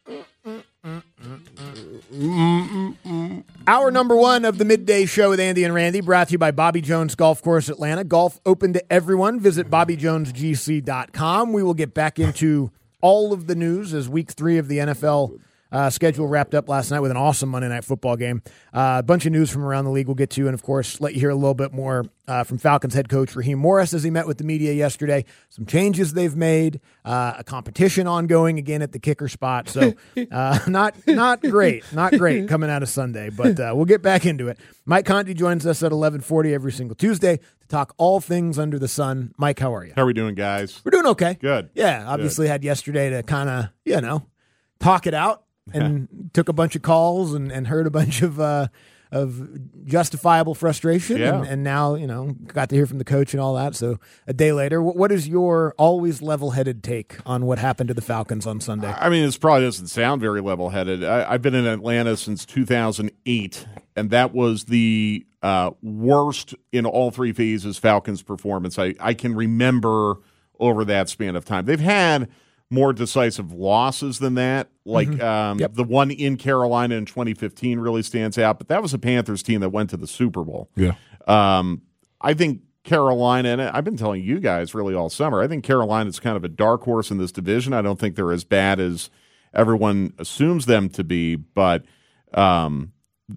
S5: Hour number one of the midday show with Andy and Randy, brought to you by Bobby Jones Golf Course Atlanta. Golf open to everyone. Visit bobby jones g c dot com. We will get back into all of the news as week three of the N F L uh, schedule wrapped up last night with an awesome Monday Night Football game. Uh, a bunch of news from around the league we'll get to, and of course, let you hear a little bit more uh, from Falcons head coach Raheem Morris as he met with the media yesterday. Some changes they've made, uh, a competition ongoing again at the kicker spot. So uh, not not great, not great coming out of Sunday, but uh, we'll get back into it. Mike Conti joins us at eleven forty every single Tuesday to talk all things under the sun. Mike, how are you?
S12: How are we doing, guys?
S5: We're doing okay.
S12: Good.
S5: Yeah, obviously
S12: Good.
S5: had yesterday to kind of, you know, talk it out and took a bunch of calls and, and heard a bunch of uh, of justifiable frustration.
S12: Yeah.
S5: And, and now, you know, got to hear from the coach and all that. So a day later, what, what is your always level-headed take on what happened to the Falcons on Sunday?
S12: I mean, this probably doesn't sound very level-headed. I, I've been in Atlanta since two thousand eight, and that was the uh, worst in all three phases Falcons performance I, I can remember over that span of time. They've had more decisive losses than that. Like
S5: Mm-hmm.
S12: um,
S5: Yep.
S12: the one in Carolina in twenty fifteen really stands out, but that was a Panthers team that went to the Super Bowl.
S6: Yeah.
S12: Um, I think Carolina, and I've been telling you guys really all summer, I think Carolina's kind of a dark horse in this division. I don't think they're as bad as everyone assumes them to be, but um,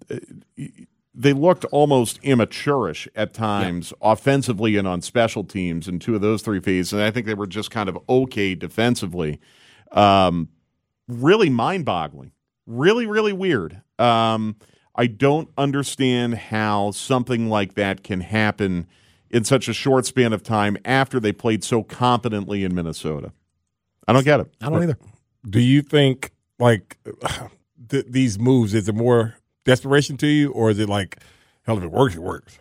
S12: they looked almost immature-ish at times, yeah. offensively and on special teams in two of those three phases, and I think they were just kind of okay defensively. Um, really mind-boggling. Really, really weird. Um, I don't understand how something like that can happen in such a short span of time after they played so competently in Minnesota. I don't get it.
S5: I don't either.
S6: Do you think, like, th- these moves, is it more desperation to you, or is it like, hell, if it works, it works?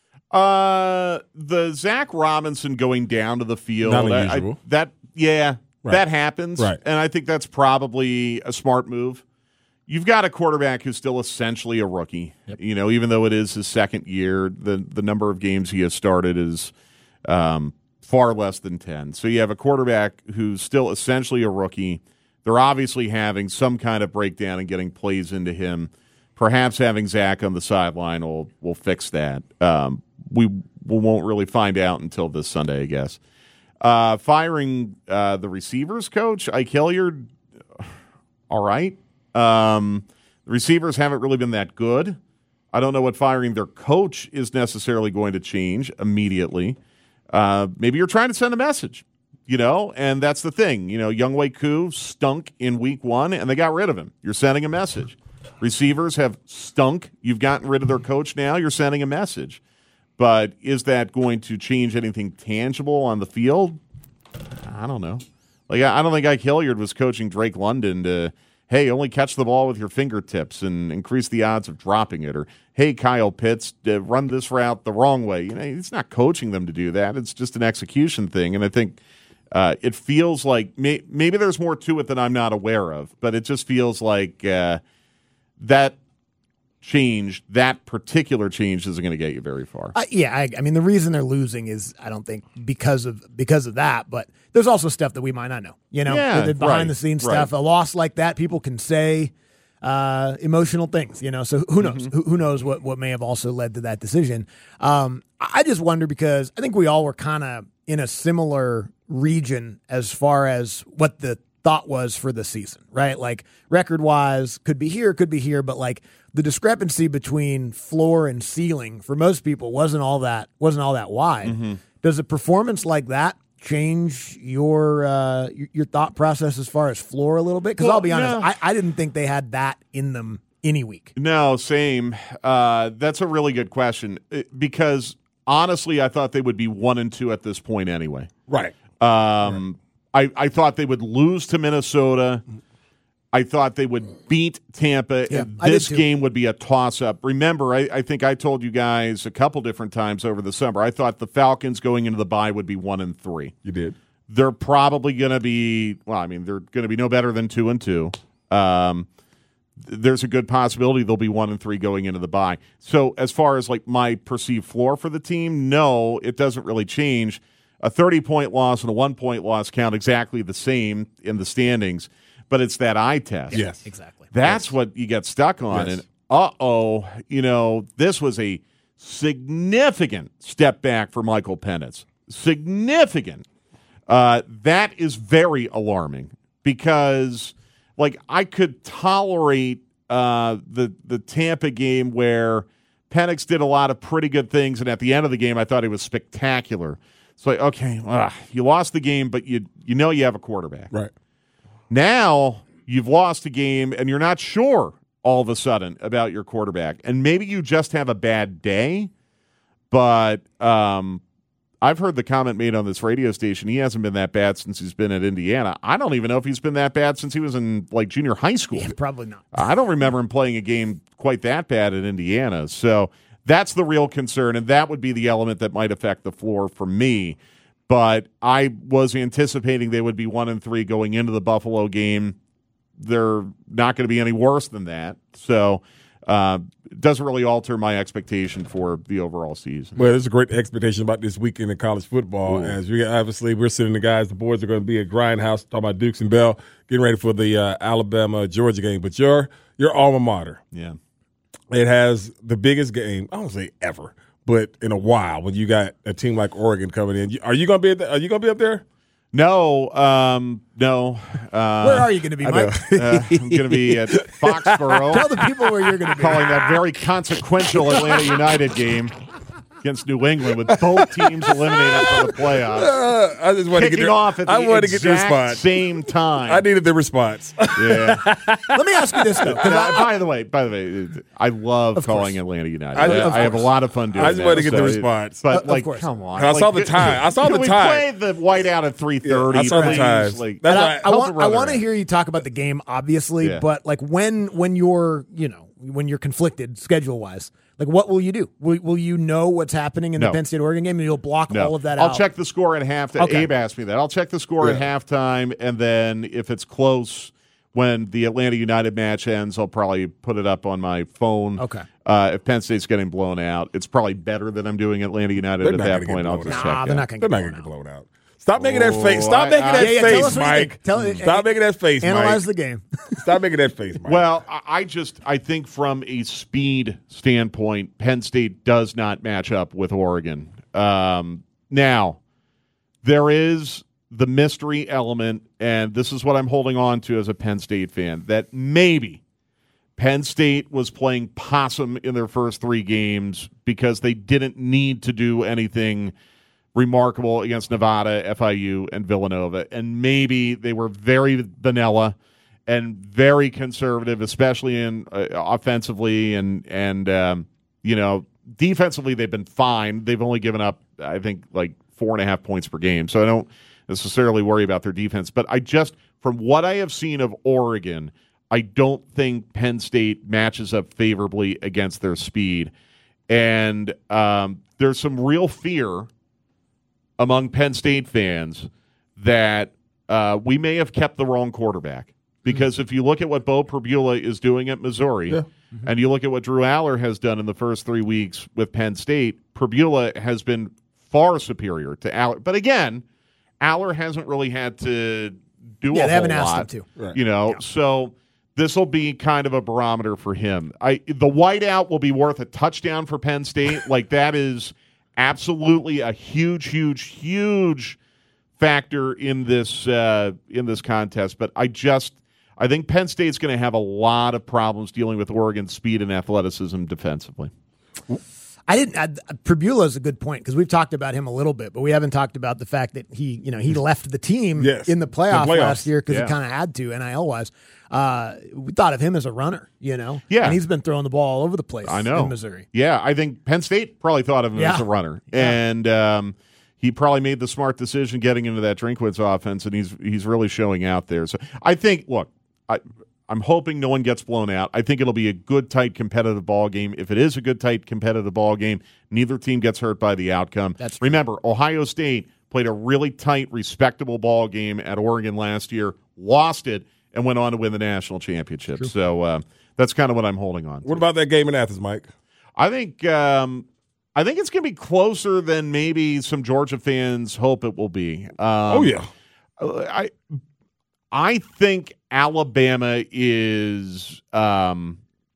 S12: Uh, the Zach Robinson going down to the field,
S6: Not
S12: I,
S6: unusual.
S12: I, that, yeah,
S6: right.
S12: that happens.
S6: Right.
S12: And I think that's probably a smart move. You've got a quarterback who's still essentially a rookie. Yep. You know, even though it is his second year, the the number of games he has started is um, far less than ten. So you have a quarterback who's still essentially a rookie. They're obviously having some kind of breakdown and getting plays into him. Perhaps having Zach on the sideline will will fix that. Um, we, we won't really find out until this Sunday, I guess. Uh, firing uh, the receivers coach, Ike Hilliard, all right. Um, the receivers haven't really been that good. I don't know what firing their coach is necessarily going to change immediately. Uh, maybe you're trying to send a message, you know, and that's the thing. You know, Younghoe Koo stunk in week one, and they got rid of him. You're sending a message. Receivers have stunk. You've gotten rid of their coach now. You're sending a message. But is that going to change anything tangible on the field? I don't know. Like, I don't think Ike Hilliard was coaching Drake London to – hey, only catch the ball with your fingertips and increase the odds of dropping it. Or, hey, Kyle Pitts, uh, run this route the wrong way. You know, he's not coaching them to do that. It's just an execution thing. And I think uh, it feels like may- maybe there's more to it than I'm not aware of, but it just feels like uh, that change, that particular change isn't going to get you very far.
S5: Uh, yeah, I, I mean, the reason they're losing is, I don't think, because of because of that, but there's also stuff that we might not know. You know,
S12: yeah,
S5: the behind-the-scenes
S12: right,
S5: stuff.
S12: right.
S5: A loss like that, people can say uh, emotional things, you know, so who knows? Mm-hmm. Who, who knows what, what may have also led to that decision. Um, I just wonder because I think we all were kind of in a similar region as far as what the thought was for the season, right? Like record-wise, could be here, could be here, but like the discrepancy between floor and ceiling for most people wasn't all that wasn't all that wide. Mm-hmm. Does a performance like that change your uh, your, your thought process as far as floor a little bit? Because well, I'll be honest, no. I, I didn't think they had that in them any week.
S12: No, same. Uh, that's a really good question because honestly, I thought they would be one and two at this point anyway.
S6: Right.
S12: Um, right. I I thought they would lose to Minnesota. I thought they would beat Tampa, yeah, and this game would be a toss-up. Remember, I, I think I told you guys a couple different times over the summer, I thought the Falcons going into the bye would be one and three.
S6: You did.
S12: They're probably going to be, well, I mean, they're going to be no better than two and two. Um, there's a good possibility they'll be one and three going into the bye. So as far as like my perceived floor for the team, no, it doesn't really change. A thirty-point loss and a one-point loss count exactly the same in the standings. But it's that eye test.
S6: Yes,
S5: exactly.
S12: That's
S6: yes.
S12: what you get stuck on.
S6: Yes.
S12: And uh-oh, you know, this was a significant step back for Michael Penix. Significant. Uh, that is very alarming because, like, I could tolerate uh, the the Tampa game where Penix did a lot of pretty good things, and at the end of the game, I thought he was spectacular. It's like, okay, ugh, you lost the game, but you you know you have a quarterback.
S6: Right.
S12: Now you've lost a game and you're not sure all of a sudden about your quarterback. And maybe you just have a bad day, but um, I've heard the comment made on this radio station, he hasn't been that bad since he's been at Indiana. I don't even know if he's been that bad since he was in like junior high school.
S5: Yeah, probably not.
S12: I don't remember him playing a game quite that bad at Indiana. So that's the real concern, and that would be the element that might affect the floor for me. But I was anticipating they would be one and three going into the Buffalo game. They're not going to be any worse than that. So uh, it doesn't really alter my expectation for the overall season.
S6: Well, there's a great expectation about this weekend in college football. Ooh. As we obviously we're sitting the guys, the boys are going to be at Grindhouse talking about Dukes and Bell, getting ready for the uh, Alabama Georgia game. But your your alma mater,
S12: yeah,
S6: it has the biggest game. I don't say ever. but in a while when you got a team like Oregon coming in. Are you going to be? Are you going to be up there?
S12: No, um, no. Uh,
S5: where are you going to be, Mike?
S12: uh, I'm going to be at Foxborough.
S5: Tell the people where you're going to be.
S12: Calling that very consequential Atlanta United game against New England with both teams eliminated from the playoffs.
S6: Uh, I just want to get their,
S12: off at the
S6: I want to
S12: exact
S6: get the response.
S12: Same time.
S6: I needed the response.
S12: Yeah.
S5: Let me ask you this though.
S12: Uh, by the way, by the way, I love
S5: Of
S12: calling
S5: course.
S12: Atlanta United.
S6: I-
S12: I,
S6: of
S12: I have a
S6: course.
S12: lot of fun doing
S6: I just
S12: that.
S6: wanted to get the
S12: so-
S6: response.
S12: But
S5: Of
S12: like,
S5: course.
S12: come on!
S6: I
S12: Like,
S6: saw the time. I saw
S12: can
S6: the
S12: we
S6: time.
S12: play the white out at three thirty.
S6: I saw the times.
S12: Like,
S6: That's
S5: And
S6: why
S5: I, I
S12: help
S5: want
S12: a
S5: I
S12: brother
S5: want to
S12: out.
S5: hear you talk about the game, obviously,
S12: Yeah.
S5: but like when when you're you know when you're conflicted schedule wise, like what will you do? Will, will you know what's happening in
S12: No.
S5: the Penn State Oregon game, and you'll block
S12: No.
S5: all of that
S12: I'll
S5: out?
S12: check the score at halftime.
S5: Okay.
S12: Abe asked me that. I'll check the score
S6: Yeah.
S12: at halftime, and then if it's close when the Atlanta United match ends, I'll probably put it up on my phone.
S5: Okay.
S12: Uh, if Penn State's getting blown out, it's probably better that I'm doing Atlanta United
S6: They're
S12: at
S6: not
S12: that
S6: gonna get
S12: point. I'll
S6: blown
S12: just
S6: out.
S12: check
S5: Nah,
S12: that.
S5: they're not going to
S6: They're
S5: get
S6: not
S5: blown
S6: going to get
S5: out.
S6: blown out. Stop making that face. Stop
S12: I-
S6: making
S12: I-
S6: that
S5: Yeah, yeah, tell
S6: face,
S5: us what you
S6: Mike.
S5: think. Tell-
S6: Stop making that face,
S5: Analyze
S6: Mike.
S5: the game.
S6: Stop making that face, Mike.
S12: Well, I I just I think from a speed standpoint, Penn State does not match up with Oregon. Um, now, there is the mystery element, and this is what I'm holding on to as a Penn State fan, that maybe Penn State was playing possum in their first three games because they didn't need to do anything remarkable against Nevada, F I U, and Villanova. And maybe they were very vanilla and very conservative, especially in uh, offensively and, and um, you know, defensively they've been fine. They've only given up, I think, like four and a half points per game. So I don't necessarily worry about their defense. But I just, from what I have seen of Oregon, I don't think Penn State matches up favorably against their speed. And um, there's some real fear among Penn State fans that uh, we may have kept the wrong quarterback. Because if you look at what Bo Perbula is doing at Missouri,
S6: Yeah.
S12: and you look at what Drew Aller has done in the first three weeks with Penn State, Perbula has been far superior to Aller. But again, Aller hasn't really had to do
S5: Yeah,
S12: a
S5: they haven't
S12: whole
S5: asked
S12: lot,
S5: him to.
S6: Right.
S12: You know, so this will be kind of a barometer for him. I the whiteout will be worth a touchdown for Penn State. Like that is absolutely a huge, huge, huge factor in this uh, in this contest. But I just I think Penn State's going to have a lot of problems dealing with Oregon's speed and athleticism defensively.
S5: I didn't. I, Perbula is a good point because we've talked about him a little bit, but we haven't talked about the fact that he, you know, he left the team
S6: Yes,
S5: in the playoff
S6: the playoffs.
S5: last year because
S12: Yeah.
S5: he kind of had to N I L wise. Uh, we thought of him as a runner, you know,
S12: Yeah.
S5: and he's been throwing the ball all over the place.
S12: I know.
S5: in Missouri.
S12: Yeah, I think Penn State probably thought of him
S5: Yeah.
S12: as a runner,
S5: Yeah.
S12: and um, he probably made the smart decision getting into that Drinkwitz offense, and he's he's really showing out there. So I think, look, I, I'm hoping no one gets blown out. I think it'll be a good, tight, competitive ball game. If it is a good, tight, competitive ball game, neither team gets hurt by the outcome.
S5: That's true.
S12: Remember, Ohio State played a really tight, respectable ball game at Oregon last year, lost it, and went on to win the national championship. So uh, that's kind of what I'm holding on to.
S6: What about that game in Athens, Mike?
S12: I think um, I think it's going to be closer than maybe some Georgia fans hope it will be. Um,
S6: Oh, yeah.
S12: I I think Alabama is um,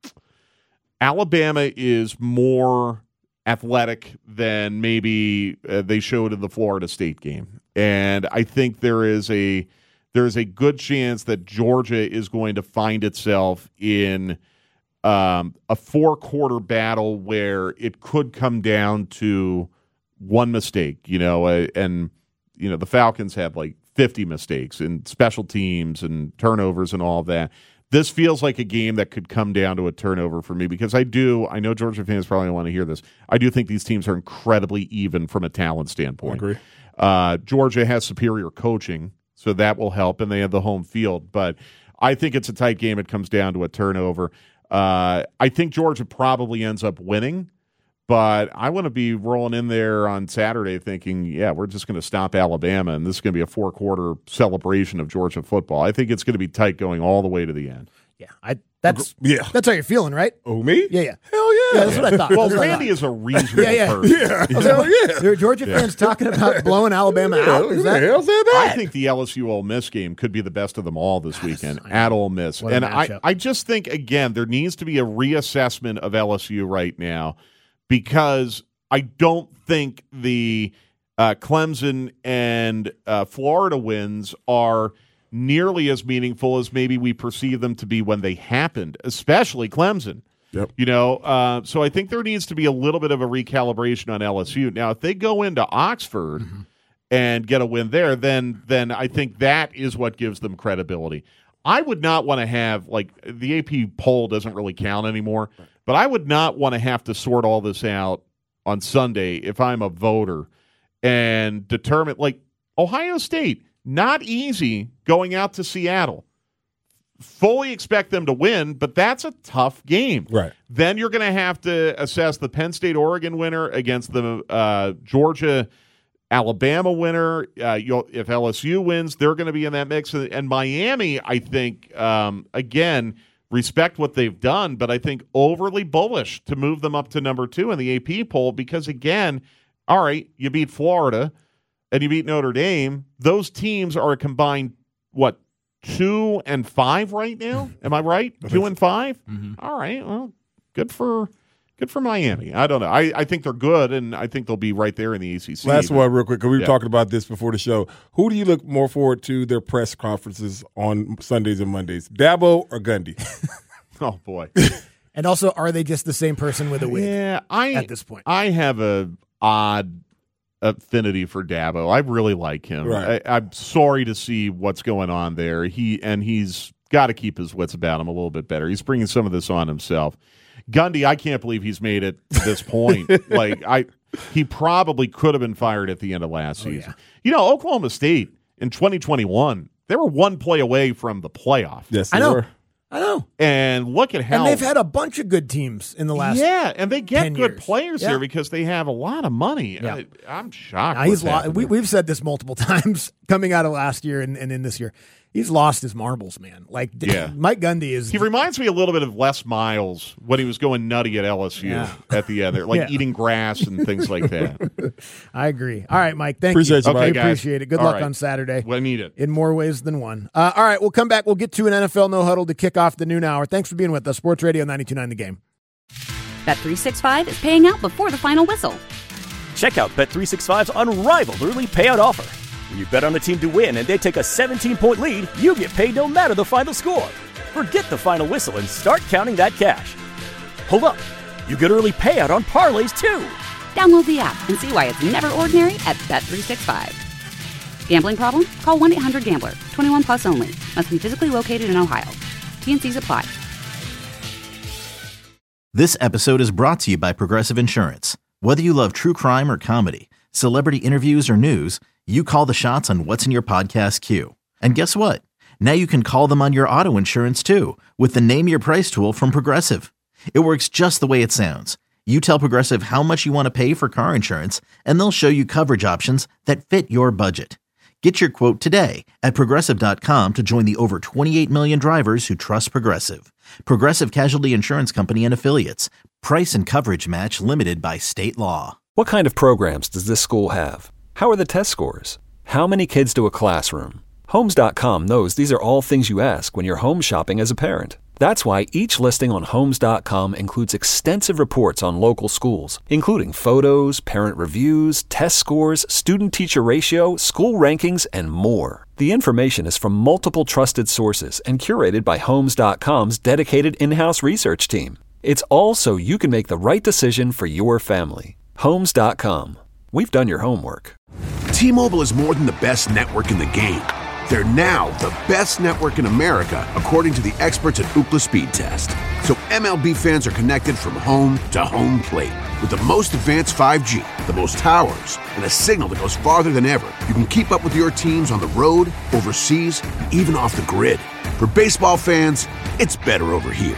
S12: Alabama is more athletic than maybe uh, they showed in the Florida State game, and I think there is a there is a good chance that Georgia is going to find itself in um, a four quarter battle where it could come down to one mistake, you know, uh, and you know the Falcons had like fifty mistakes in special teams and turnovers and all of that. This feels like a game that could come down to a turnover for me because I do, I know Georgia fans probably want to hear this. I do think these teams are incredibly even from a talent standpoint.
S6: I agree.
S12: Uh, Georgia has superior coaching, so that will help, and they have the home field. But I think it's a tight game. It comes down to a turnover. Uh, I think Georgia probably ends up winning. But I want to be rolling in there on Saturday thinking, yeah, we're just going to stop Alabama, and this is going to be a four-quarter celebration of Georgia football. I think it's going to be tight going all the way to the end.
S5: Yeah, I that's
S6: Yeah.
S5: that's how you're feeling, right?
S6: Oh, me?
S5: Yeah, yeah.
S6: Hell yeah.
S5: Yeah, that's what I thought.
S12: Well,
S5: That's what I
S12: Randy
S5: thought.
S12: is a reasonable
S5: Yeah, yeah.
S12: person.
S6: Yeah. Hell yeah.
S5: There are Georgia fans talking about blowing Alabama
S6: Yeah,
S5: out.
S6: who
S5: Is
S6: the
S5: that,
S6: hell said that?
S12: I think the L S U Ole Miss game could be the best of them all this weekend at Ole Miss.
S5: What a
S12: And I,
S5: matchup.
S12: I just think, again, there needs to be a reassessment of L S U right now because I don't think the uh, Clemson and uh, Florida wins are nearly as meaningful as maybe we perceive them to be when they happened, especially Clemson.
S6: Yep.
S12: You know, uh, so I think there needs to be a little bit of a recalibration on L S U. Now, if they go into Oxford mm-hmm. and get a win there, then then I think that is what gives them credibility. I would not want to have, like, the A P poll doesn't really count anymore, but I would not want to have to sort all this out on Sunday if I'm a voter and determine, like, Ohio State, not easy going out to Seattle. Fully expect them to win, but that's a tough game.
S6: Right.
S12: Then you're going to have to assess the Penn State-Oregon winner against the uh, Georgia-Alabama winner. Uh, you'll, if L S U wins, they're going to be in that mix. And Miami, I think, um, again, respect what they've done, but I think overly bullish to move them up to number two in the A P poll because, again, all right, you beat Florida and you beat Notre Dame. Those teams are a combined, what, two and five right now? Am I right? Two and five? Mm-hmm. All right. Well, good for good for Miami. I don't know. I, I think they're good, and I think they'll be right there in the A C C.
S6: Last
S12: but,
S6: one real quick, because we were
S12: yeah.
S6: talking about this before the show. Who do you look more forward to their press conferences on Sundays and Mondays, Dabo or Gundy?
S12: Oh, boy.
S5: And also, are they just the same person with a wig
S12: yeah, I,
S5: at this point?
S12: I have a odd affinity for Dabo. I really like him.
S6: Right.
S12: I, I'm sorry to see what's going on there. He and he's got to keep his wits about him a little bit better. He's bringing some of this on himself. Gundy, I can't believe he's made it to this point. like I, he probably could have been fired at the end of last
S5: oh,
S12: season.
S5: Yeah.
S12: You know, Oklahoma State in twenty twenty-one, they were one play away from the playoff.
S6: Yes, they
S5: I know.
S6: were.
S5: I know.
S12: And look at how
S5: and they've had a bunch of good teams in the last
S12: yeah, and they get good
S5: years.
S12: players
S5: yeah.
S12: here because they have a lot of money.
S5: Yeah.
S12: I, I'm shocked.
S5: Now, he's
S12: what's
S5: lo- we, we've said this multiple times coming out of last year and, and in this year. He's lost his marbles, man. Like
S12: yeah.
S5: Mike Gundy is.
S12: He reminds me a little bit of Les Miles when he was going nutty at L S U
S5: yeah.
S12: at the end there, like
S5: yeah.
S12: eating grass and things like that.
S5: I agree. All right, Mike. Thank
S6: appreciate
S5: you.
S6: you
S5: Okay,
S6: Mike.
S5: appreciate it. Good
S12: all
S5: luck
S12: right.
S5: on Saturday.
S12: We need it
S5: in more ways than one. Uh, all right, we'll come back. We'll get to an N F L No Huddle to kick off the noon hour. Thanks for being with us. Sports Radio ninety-two point nine The Game.
S1: Bet three sixty-five is paying out before the final whistle.
S2: Check out Bet three sixty-five's unrivaled early payout offer. When you bet on a team to win and they take a seventeen-point lead, you get paid no matter the final score. Forget the final whistle and start counting that cash. Hold up. You get early payout on parlays, too.
S1: Download the app and see why it's never ordinary at Bet three sixty-five. Gambling problem? Call one eight hundred gambler. twenty-one plus only. Must be physically located in Ohio. T N Cs apply.
S3: This episode is brought to you by Progressive Insurance. Whether you love true crime or comedy, celebrity interviews or news, you call the shots on what's in your podcast queue. And guess what? Now you can call them on your auto insurance too with the Name Your Price tool from Progressive. It works just the way it sounds. You tell Progressive how much you want to pay for car insurance, and they'll show you coverage options that fit your budget. Get your quote today at Progressive dot com to join the over twenty-eight million drivers who trust Progressive. Progressive Casualty Insurance Company and Affiliates. Price and coverage match limited by state law.
S4: What kind of programs does this school have? How are the test scores? How many kids do a classroom? Homes dot com knows these are all things you ask when you're home shopping as a parent. That's why each listing on Homes dot com includes extensive reports on local schools, including photos, parent reviews, test scores, student-teacher ratio, school rankings, and more. The information is from multiple trusted sources and curated by Homes dot com's dedicated in-house research team. It's all so you can make the right decision for your family. Homes dot com. We've done your homework.
S7: T-Mobile is more than the best network in the game. They're now the best network in America, according to the experts at Ookla Speed Test. So M L B fans are connected from home to home plate. With the most advanced five G, the most towers, and a signal that goes farther than ever, you can keep up with your teams on the road, overseas, and even off the grid. For baseball fans, it's better over here.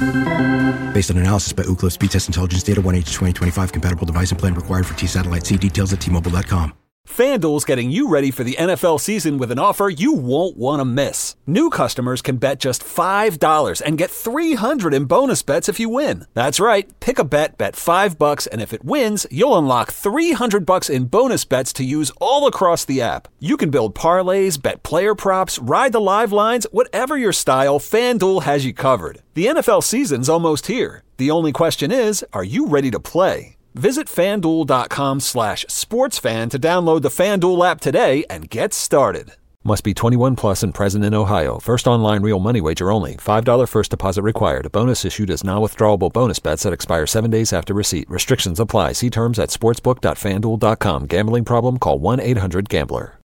S8: Based on analysis by Ookla Speed Test Intelligence Data, one H twenty twenty-five compatible device and plan required for T-Satellite. See details at T Mobile dot com.
S4: FanDuel's getting you ready for the N F L season with an offer you won't want to miss. New customers can bet just five dollars and get three hundred dollars in bonus bets if you win. That's right. Pick a bet, bet five bucks, and if it wins, you'll unlock three hundred bucks in bonus bets to use all across the app. You can build parlays, bet player props, ride the live lines, whatever your style, FanDuel has you covered. The N F L season's almost here. The only question is, are you ready to play? Visit FanDuel.com slash sportsfan to download the FanDuel app today and get started. Must be twenty-one plus and present in Ohio. First online real money wager only. five dollars first deposit required. Bonus issued as non-withdrawable bonus bets that expire seven days after receipt. Restrictions apply. See terms at sportsbook dot fan duel dot com. Gambling problem? Call one eight hundred gambler.